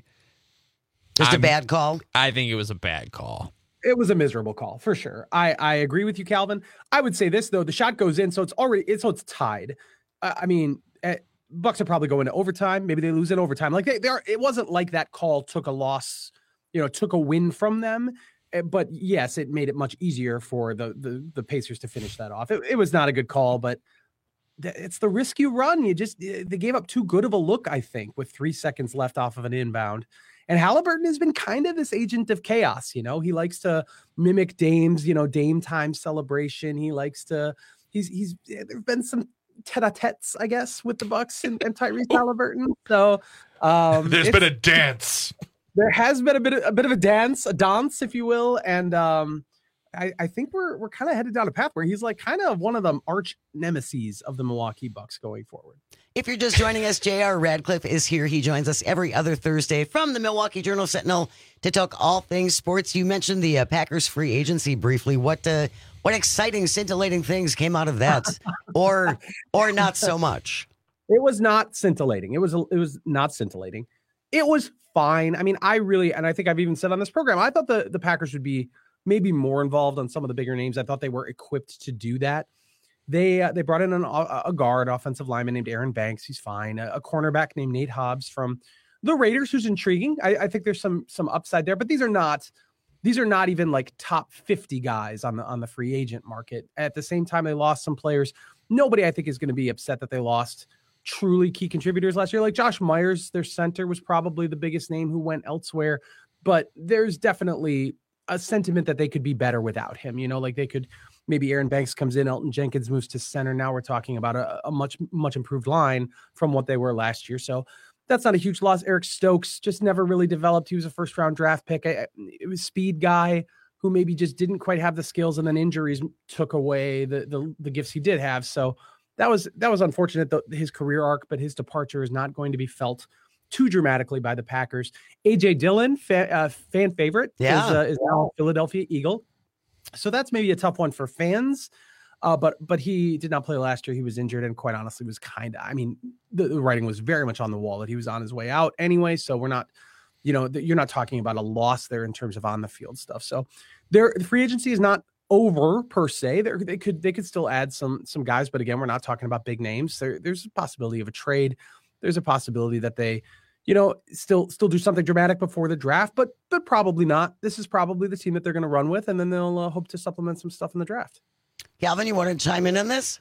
Just I'm, a bad call? I think it was a bad call. It was a miserable call for sure. I, I agree with you, Calvin. I would say this though: the shot goes in, so it's already it's so it's tied. Uh, I mean, uh, Bucks are probably going to overtime. Maybe they lose in overtime. Like they, they are. It wasn't like that call took a loss, you know, took a win from them. Uh, but yes, it made it much easier for the the, the Pacers to finish that off. It, it was not a good call, but th- it's the risk you run. You just they gave up too good of a look, I think, with three seconds left off of an inbound. And Halliburton has been kind of this agent of chaos. You know, he likes to mimic Dame's, you know, Dame time celebration. He likes to, he's, he's, there've been some tete-a-tetes, I guess, with the Bucks and, and Tyrese Halliburton. So um, there's been a dance. There has been a bit of a bit of a dance, a dance, if you will. And um, I, I think we're, we're kind of headed down a path where he's like kind of one of the arch nemesis of the Milwaukee Bucks going forward. If you're just joining us, J R Radcliffe is here. He joins us every other Thursday from the Milwaukee Journal-Sentinel to talk all things sports. You mentioned the uh, Packers free agency briefly. What uh, what exciting, scintillating things came out of that, or or not so much? It was not scintillating. It was it was not scintillating. It was fine. I mean, I really, and I think I've even said on this program, I thought the the Packers would be maybe more involved on some of the bigger names. I thought they were equipped to do that. They uh, they brought in an, a guard, offensive lineman named Aaron Banks. He's fine. A, a cornerback named Nate Hobbs from the Raiders, who's intriguing. I, I think there's some some upside there, but these are not these are not even like top fifty guys on the on the free agent market. At the same time, they lost some players. Nobody, I think, is going to be upset that they lost truly key contributors last year. Like Josh Myers, their center, was probably the biggest name who went elsewhere, but there's definitely a sentiment that they could be better without him. You know, like they could. Maybe Aaron Banks comes in, Elton Jenkins moves to center. Now we're talking about a, a much, much improved line from what they were last year. So that's not a huge loss. Eric Stokes just never really developed. He was a first round draft pick. I, it was speed guy who maybe just didn't quite have the skills, and then injuries took away the, the, the gifts he did have. So that was, that was unfortunate, the, his career arc, but his departure is not going to be felt too dramatically by the Packers. A J Dillon, fa- uh, fan favorite, yeah. is, uh, is now a Philadelphia Eagle. So that's maybe a tough one for fans, uh, but but he did not play last year. He was injured, and quite honestly was kind of, I mean, the, the writing was very much on the wall that he was on his way out anyway. So we're not, you know, the, you're not talking about a loss there in terms of on the field stuff. So their the free agency is not over per se. They're, they could they could still add some some guys, but again, we're not talking about big names. There, there's a possibility of a trade. There's a possibility that they, you know, still still do something dramatic before the draft, but but probably not. This is probably the team that they're going to run with, and then they'll uh, hope to supplement some stuff in the draft. Calvin, you want to chime in on this?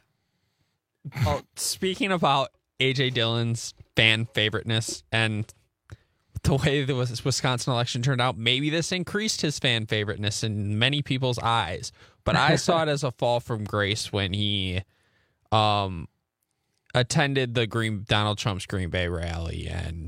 Well, speaking about A J Dillon's fan favoriteness and the way the Wisconsin election turned out, maybe this increased his fan favoriteness in many people's eyes. But I saw it as a fall from grace when he um, attended the Green Donald Trump's Green Bay rally and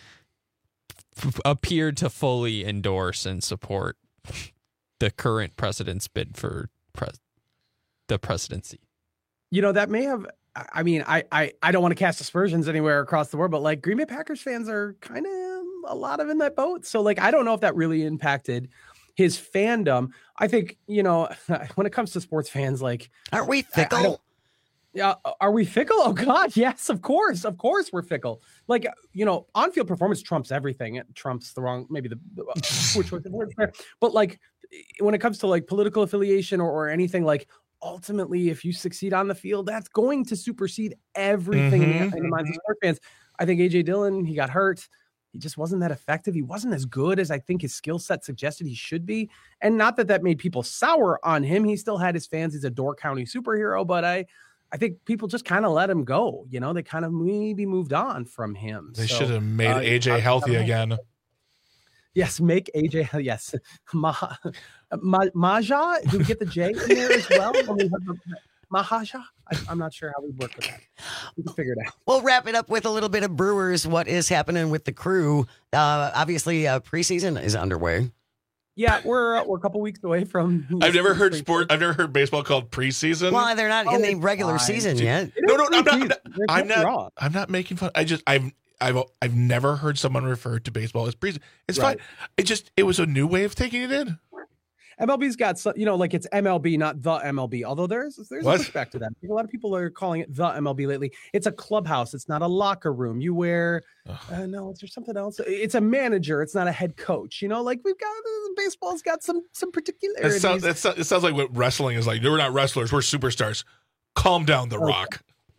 f- appeared to fully endorse and support the current president's bid for pres- the presidency. You know, that may have, I mean, I, I, I don't want to cast aspersions anywhere across the world, but like Green Bay Packers fans are kind of a lot of in that boat. So like, I don't know if that really impacted his fandom. I think, you know, when it comes to sports fans, like, aren't we fickle? I, I Yeah, are we fickle? Oh God, yes, of course, of course we're fickle. Like, you know, on-field performance trumps everything. It trumps the wrong, maybe the, the which was the word there. But like, when it comes to like political affiliation or, or anything, like ultimately, if you succeed on the field, that's going to supersede everything Mhm. in, the, in the minds of sports fans. I think A J Dillon, he got hurt. He just wasn't that effective. He wasn't as good as I think his skill set suggested he should be. And not that that made people sour on him. He still had his fans. He's a Door County superhero, but I, I think people just kind of let him go. You know, they kind of maybe moved on from him. They So, should have made uh, A J I- healthy I- again. Yes, make A J. Yes, Ma, Ma, Maja. Do we get the J in there as well? When we have the, Mahaja. I, I'm not sure how we work with that. We can figure it out. We'll wrap it up with a little bit of Brewers. What is happening with the Crew? Uh, obviously, uh, preseason is underway. Yeah, we're uh, we're a couple weeks away from. I've never heard sport. I've never heard baseball called preseason. Well, they're not in the regular season yet. No, no, I'm not. I'm not, There's I'm nothing not, wrong. I'm not making fun. I just I've I've I've never heard someone refer to baseball as preseason. It's Right. fine. It just it was a new way of taking it in. M L B's got some, you know, like it's M L B, not the M L B. Although there's there's What? a respect to that. I think a lot of people are calling it the M L B lately. It's a clubhouse. It's not a locker room. You wear, uh, no, is there something else? It's a manager. It's not a head coach. You know, like we've got uh, baseball's got some some It particularities. sounds, it sounds it sounds like what wrestling is like. We're not wrestlers. We're superstars. Calm down, The Okay. Rock.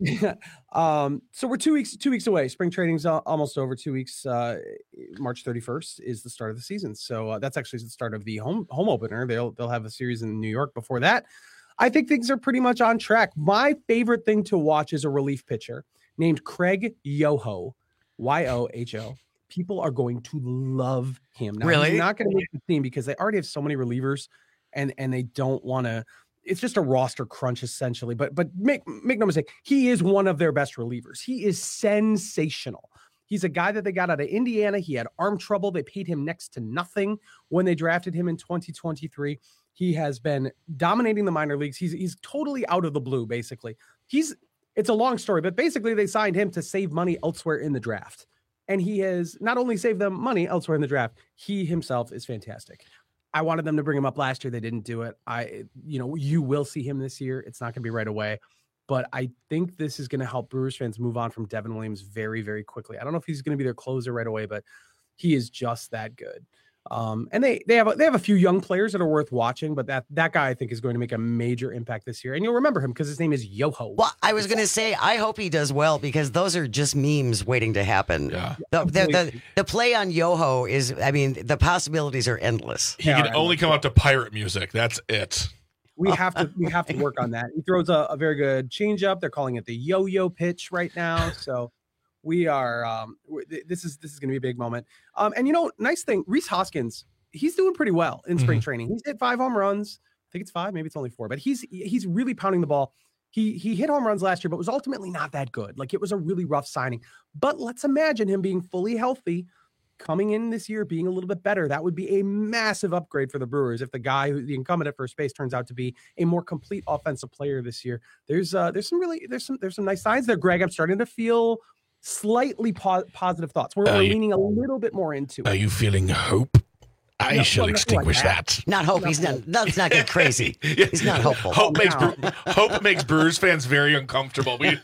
um, so we're two weeks two weeks away. Spring training's al- almost over. Two weeks. Uh, March thirty-first is the start of the season. So uh, that's actually the start of the home home opener. They'll they'll have a series in New York before that. I think things are pretty much on track. My favorite thing to watch is a relief pitcher named Craig Yoho, Y O H O. People are going to love him. Now, Really? He's not going to make the team because they already have so many relievers, and and they don't want to. It's just a roster crunch essentially. But but make make no mistake, he is one of their best relievers. He is sensational. He's a guy that they got out of Indiana. He had arm trouble. They paid him next to nothing when they drafted him in twenty twenty-three. He has been dominating the minor leagues. He's he's totally out of the blue, basically. He's it's a long story, but basically they signed him to save money elsewhere in the draft. And he has not only saved them money elsewhere in the draft, he himself is fantastic. I wanted them to bring him up last year. They didn't do it. I, you know, you will see him this year. It's not going to be right away, but I think this is going to help Brewers fans move on from Devin Williams very, very quickly. I don't know if he's going to be their closer right away, but he is just that good. Um, and they they have a, they have a few young players that are worth watching, but that that guy I think is going to make a major impact this year. And you'll remember him because his name is Yoho. Well, I was going to say, I hope he does well because those are just memes waiting to happen. Yeah. The, the, the, the play on Yoho is, I mean, the possibilities are endless. He can only come up to pirate music. That's it. We have to we have to work on that. He throws a, a very good changeup. They're calling it the yo-yo pitch right now. So we are um w- th- this is this is going to be a big moment. Um and you know, nice thing, Rhys Hoskins, he's doing pretty well in spring Mhm. training. He's hit five home runs. I think it's five, maybe it's only four, but he's he's really pounding the ball. He he hit home runs last year, but was ultimately not that good. Like it was a really rough signing. But let's imagine him being fully healthy, coming in this year, being a little bit better. That would be a massive upgrade for the Brewers if the guy who the incumbent at first base turns out to be a more complete offensive player this year. There's uh there's some really there's some there's some nice signs there, Greg. I'm starting to feel slightly po- positive thoughts. We're, Uh, we're you- leaning a little bit more into it. Are you feeling hope? I No, shall well, nothing extinguish like that. that. Not hope. He's not, let's not get crazy. He's not hopeful. Hope makes No. Bre- hope makes Brewers fans very uncomfortable. We,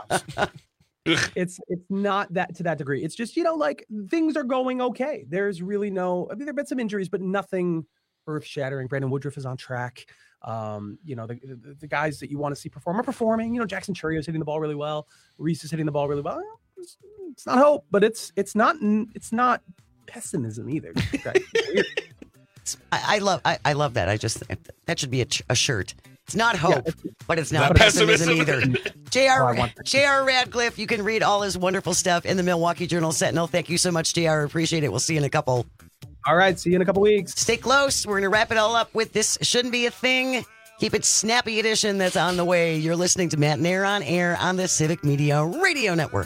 it's it's not that to that degree. It's just, you know, like things are going okay. There's really no, I mean, there've been some injuries, but nothing earth shattering. Brandon Woodruff is on track. Um, you know, the, the the guys that you want to see perform are performing. You know, Jackson Churrio's hitting the ball really well. Reese is hitting the ball really well. It's, it's not hope, but it's it's not it's not pessimism either. Right? I, I love I, I love that. I just that should be a, ch- a shirt. It's not hope, but it's not Not pessimism, pessimism. either. J R Oh, I want that. J R Radcliffe, you can read all his wonderful stuff in the Milwaukee Journal Sentinel. Thank you so much, J R. Appreciate it. We'll see you in a couple. All right, see you in a couple weeks. Stay close. We're going to wrap it all up with This Shouldn't Be a Thing. Keep it snappy edition that's on the way. You're listening to Matt Nair on air on the Civic Media Radio Network.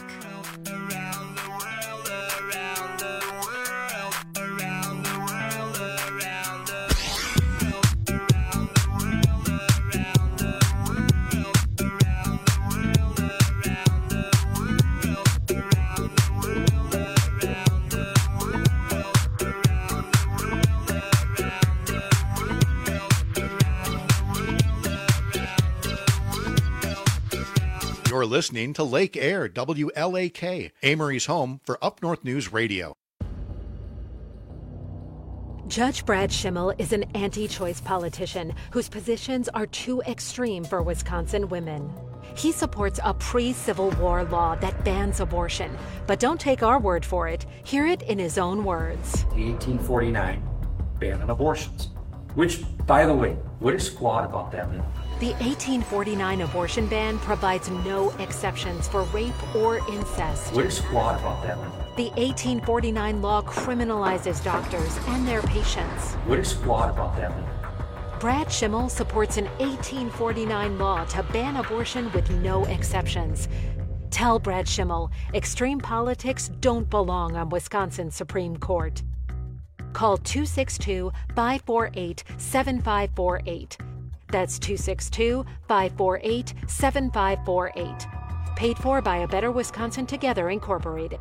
You're listening to Lake Air, W L A K, Amory's home for Up North News Radio. Judge Brad Schimmel is an anti-choice politician whose positions are too extreme for Wisconsin women. He supports a pre-Civil War law that bans abortion. But don't take our word for it. Hear it in his own words. The eighteen forty-nine ban on abortions. Which, by the way, what is squat about that? The eighteen forty-nine abortion ban provides no exceptions for rape or incest. What is squat about that? The eighteen forty-nine law criminalizes doctors and their patients. What is squat about that? Brad Schimmel supports an eighteen forty-nine law to ban abortion with no exceptions. Tell Brad Schimmel, extreme politics don't belong on Wisconsin's Supreme Court. Call two six two, five four eight, seven five four eight. That's two six two, five four eight, seven five four eight. Paid for by A Better Wisconsin Together, Incorporated.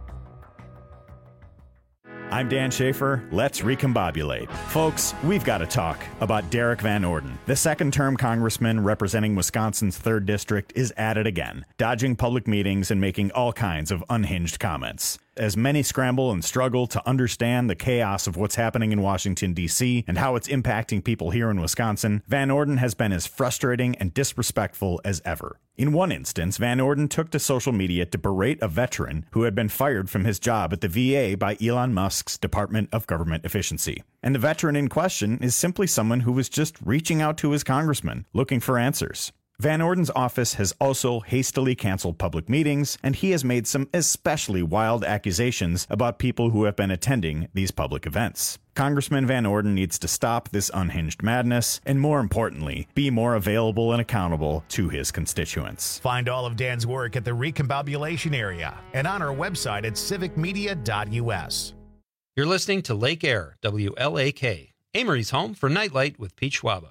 I'm Dan Schaefer. Let's recombobulate. Folks, we've got to talk about Derek Van Orden. The second-term congressman representing Wisconsin's third District is at it again, dodging public meetings and making all kinds of unhinged comments. As many scramble and struggle to understand the chaos of what's happening in Washington, D C, and how it's impacting people here in Wisconsin, Van Orden has been as frustrating and disrespectful as ever. In one instance, Van Orden took to social media to berate a veteran who had been fired from his job at the V A by Elon Musk's Department of Government Efficiency. And the veteran in question is simply someone who was just reaching out to his congressman, looking for answers. Van Orden's office has also hastily canceled public meetings, and he has made some especially wild accusations about people who have been attending these public events. Congressman Van Orden needs to stop this unhinged madness, and more importantly, be more available and accountable to his constituents. Find all of Dan's work at the Recombobulation Area and on our website at civic media dot u s. You're listening to Lake Air, W L A K, Amory's home for Nightlight with Pete Schwaba.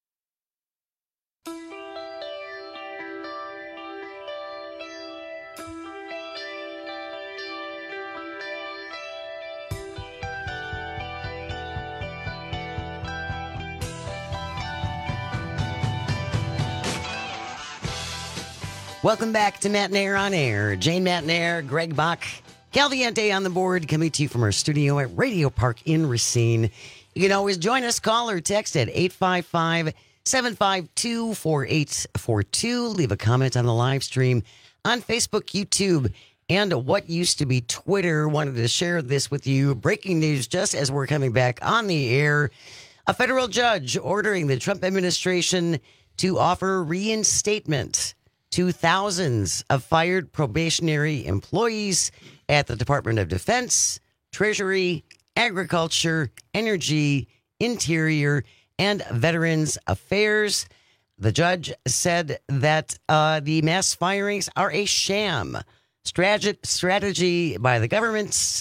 Welcome back to Matinaire on Air. Jane Matinaire, Greg Bach, Caliente on the board, coming to you from our studio at Radio Park in Racine. You can always join us. Call or text at eight five five, seven five two, four eight four two. Leave a comment on the live stream on Facebook, YouTube, and what used to be Twitter. Wanted to share this with you. Breaking news just as we're coming back on the air. A federal judge ordering the Trump administration to offer reinstatement to thousands of fired probationary employees at the Department of Defense, Treasury, Agriculture, Energy, Interior, and Veterans Affairs. The judge said that uh, the mass firings are a sham strategy, strategy by the government's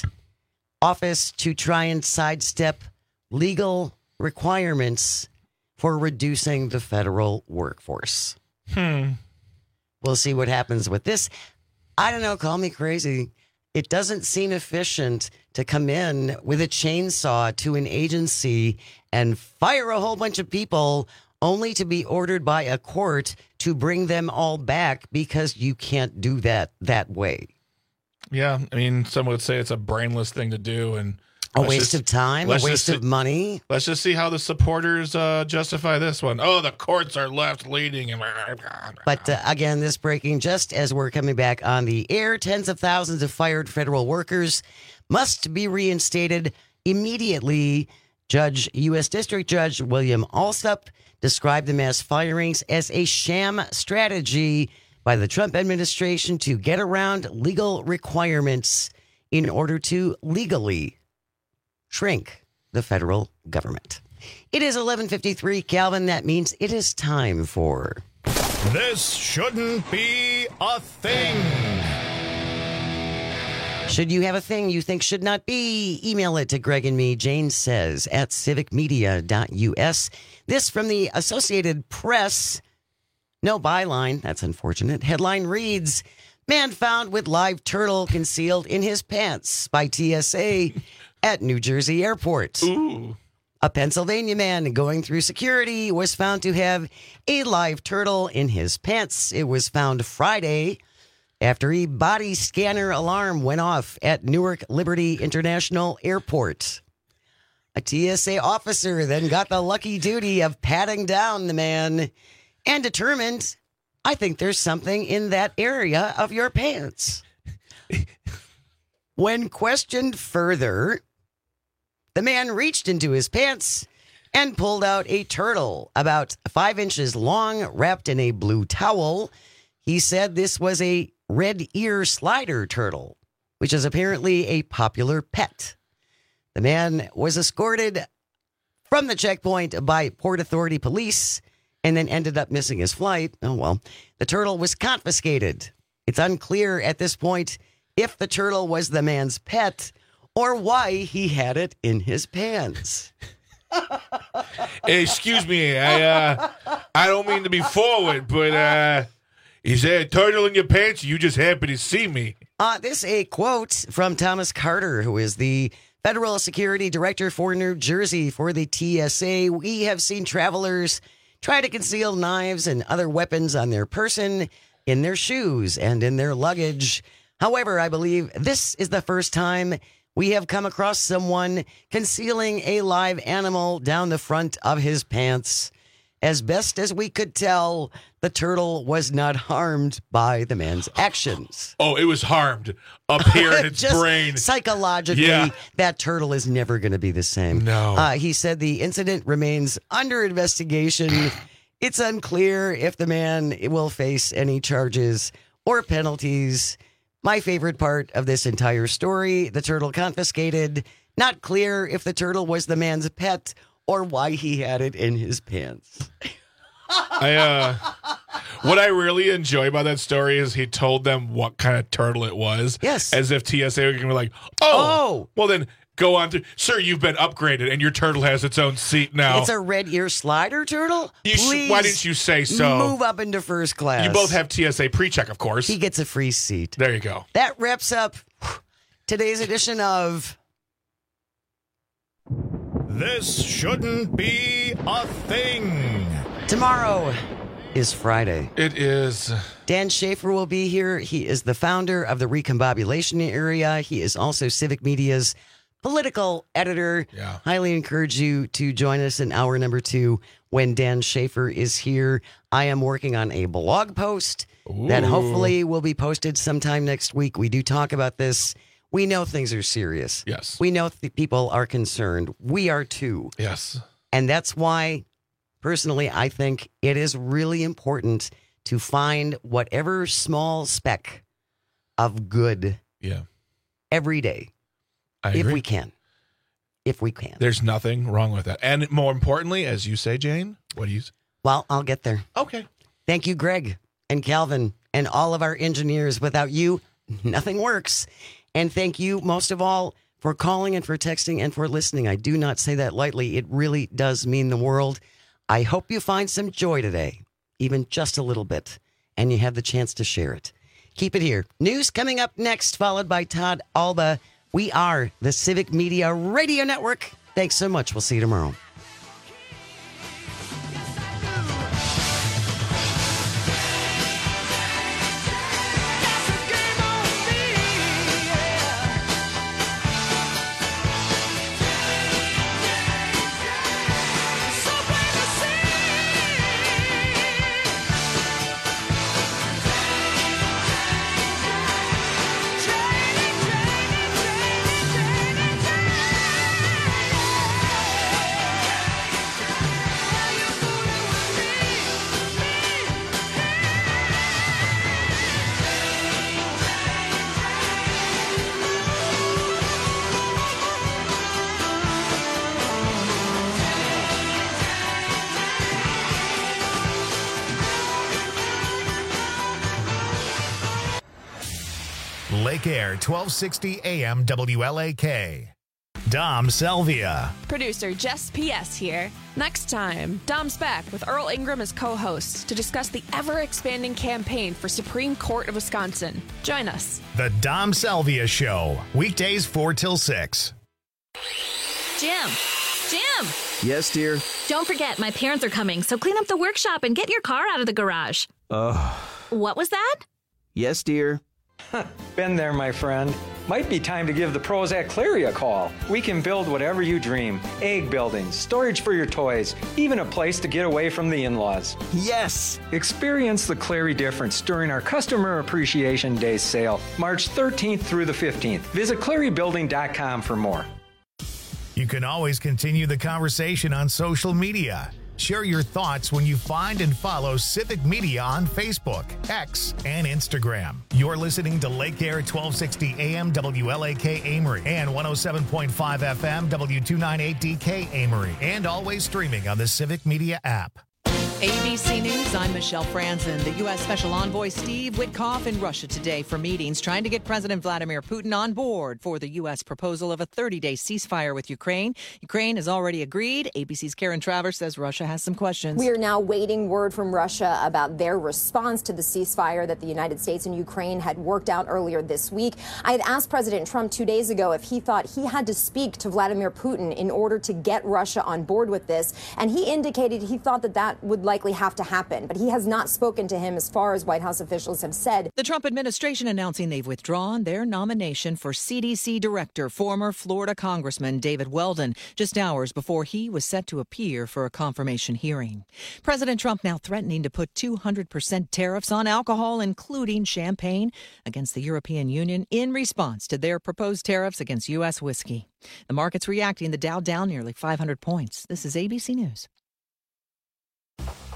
office to try and sidestep legal requirements for reducing the federal workforce. Hmm. We'll see what happens with this. I don't know, call me crazy. It doesn't seem efficient to come in with a chainsaw to an agency and fire a whole bunch of people only to be ordered by a court to bring them all back because you can't do that that way. Yeah, I mean, some would say it's a brainless thing to do, and a waste just, of time, a waste of see, money. Let's just see how the supporters uh, justify this one. Oh, the courts are left leading. But uh, again, this breaking just as we're coming back on the air. Tens of thousands of fired federal workers must be reinstated immediately. Judge, U S District Judge William Alsup described the mass firings as a sham strategy by the Trump administration to get around legal requirements in order to legally shrink the federal government. It is eleven fifty-three, Calvin. That means it is time for... This shouldn't be a thing. Should you have a thing you think should not be? Email it to Greg and me, Jane says, at civic media dot u s. This from the Associated Press. No byline. That's unfortunate. Headline reads, man found with live turtle concealed in his pants by T S A at New Jersey Airport. Ooh. A Pennsylvania man going through security was found to have a live turtle in his pants. It was found Friday after a body scanner alarm went off at Newark Liberty International Airport. A T S A officer then got the lucky duty of patting down the man and determined, I think there's something in that area of your pants. When questioned further, the man reached into his pants and pulled out a turtle about five inches long, wrapped in a blue towel. He said this was a red ear slider turtle, which is apparently a popular pet. The man was escorted from the checkpoint by Port Authority police and then ended up missing his flight. Oh, well, the turtle was confiscated. It's unclear at this point if the turtle was the man's pet or why he had it in his pants. Hey, excuse me, I uh, I don't mean to be forward, but uh, is there a turtle in your pants? You just happen to see me. Uh, this a quote from Thomas Carter, who is the Federal Security Director for New Jersey for the T S A. We have seen travelers try to conceal knives and other weapons on their person, in their shoes, and in their luggage. However, I believe this is the first time we have come across someone concealing a live animal down the front of his pants. As best as we could tell, the turtle was not harmed by the man's actions. Oh, it was harmed up here in its Just brain. Psychologically, Yeah. that turtle is never going to be the same. No. Uh, he said the incident remains under investigation. It's unclear if the man will face any charges or penalties. My favorite part of this entire story, the turtle confiscated. Not clear if the turtle was the man's pet or why he had it in his pants. I, uh, what I really enjoy about that story is he told them what kind of turtle it was. Yes. As if T S A were going to be like, oh, Oh. well then go on to, sir, you've been upgraded and your turtle has its own seat now. It's a red ear slider turtle? You sh- Please why didn't you say so? Move up into first class. You both have T S A pre-check, of course. He gets a free seat. There you go. That wraps up today's edition of This shouldn't be a thing. Tomorrow is Friday. It is. Dan Schaefer will be here. He is the founder of the Recombobulation Area. He is also Civic Media's political editor. Yeah. Highly encourage you to join us in hour number two when Dan Schaefer is here. I am working on a blog post that Ooh. hopefully will be posted sometime next week. We do talk about this. We know things are serious. Yes. We know th- people are concerned. We are too. Yes. And that's why, personally, I think it is really important to find whatever small speck of good Yeah. every day, I if agree. we can. If we can. There's nothing wrong with that. And more importantly, as you say, Jane, what do you... Well, I'll get there. Okay. Thank you, Greg and Calvin and all of our engineers. Without you, nothing works. And thank you, most of all, for calling and for texting and for listening. I do not say that lightly. It really does mean the world. I hope you find some joy today, even just a little bit, and you have the chance to share it. Keep it here. News coming up next, followed by Todd Alba. We are the Civic Media Radio Network. Thanks so much. We'll see you tomorrow. Lake Air, twelve sixty A M W L A K. Dom Selvia. Producer Jess P S here. Next time, Dom's back with Earl Ingram as co-host to discuss the ever-expanding campaign for Supreme Court of Wisconsin. Join us. The Dom Selvia Show. Weekdays four till six. Jim! Jim! Yes, dear. Don't forget, my parents are coming, so clean up the workshop and get your car out of the garage. Uh, What was that? yes, dear. Been there, my friend. Might be time to give the pros at Clary a call. We can build whatever you dream. Egg buildings, storage for your toys, even a place to get away from the in-laws. Yes! Experience the Clary difference during our Customer Appreciation Day sale, March thirteenth through the fifteenth. Visit clary building dot com for more. You can always continue the conversation on social media. Share your thoughts when you find and follow Civic Media on Facebook, X, and Instagram. You're listening to Lake Air twelve sixty A M W L A K Amory and one oh seven point five F M W two ninety-eight D K Amory, and always streaming on the Civic Media app. A B C News, I'm Michelle Franzen. The U S Special Envoy Steve Witkoff in Russia today for meetings trying to get President Vladimir Putin on board for the U S proposal of a thirty-day ceasefire with Ukraine. Ukraine has already agreed. A B C's Karen Travers says Russia has some questions. We are now waiting word from Russia about their response to the ceasefire that the United States and Ukraine had worked out earlier this week. I had asked President Trump two days ago if he thought he had to speak to Vladimir Putin in order to get Russia on board with this, and he indicated he thought that that would likely have to happen, but he has not spoken to him as far as White House officials have said. The Trump administration announcing they've withdrawn their nomination for C D C director, former Florida Congressman David Weldon, just hours before he was set to appear for a confirmation hearing. President Trump now threatening to put two hundred percent tariffs on alcohol, including champagne, against the European Union in response to their proposed tariffs against U S whiskey. The market's reacting. The Dow down nearly five hundred points. This is A B C News.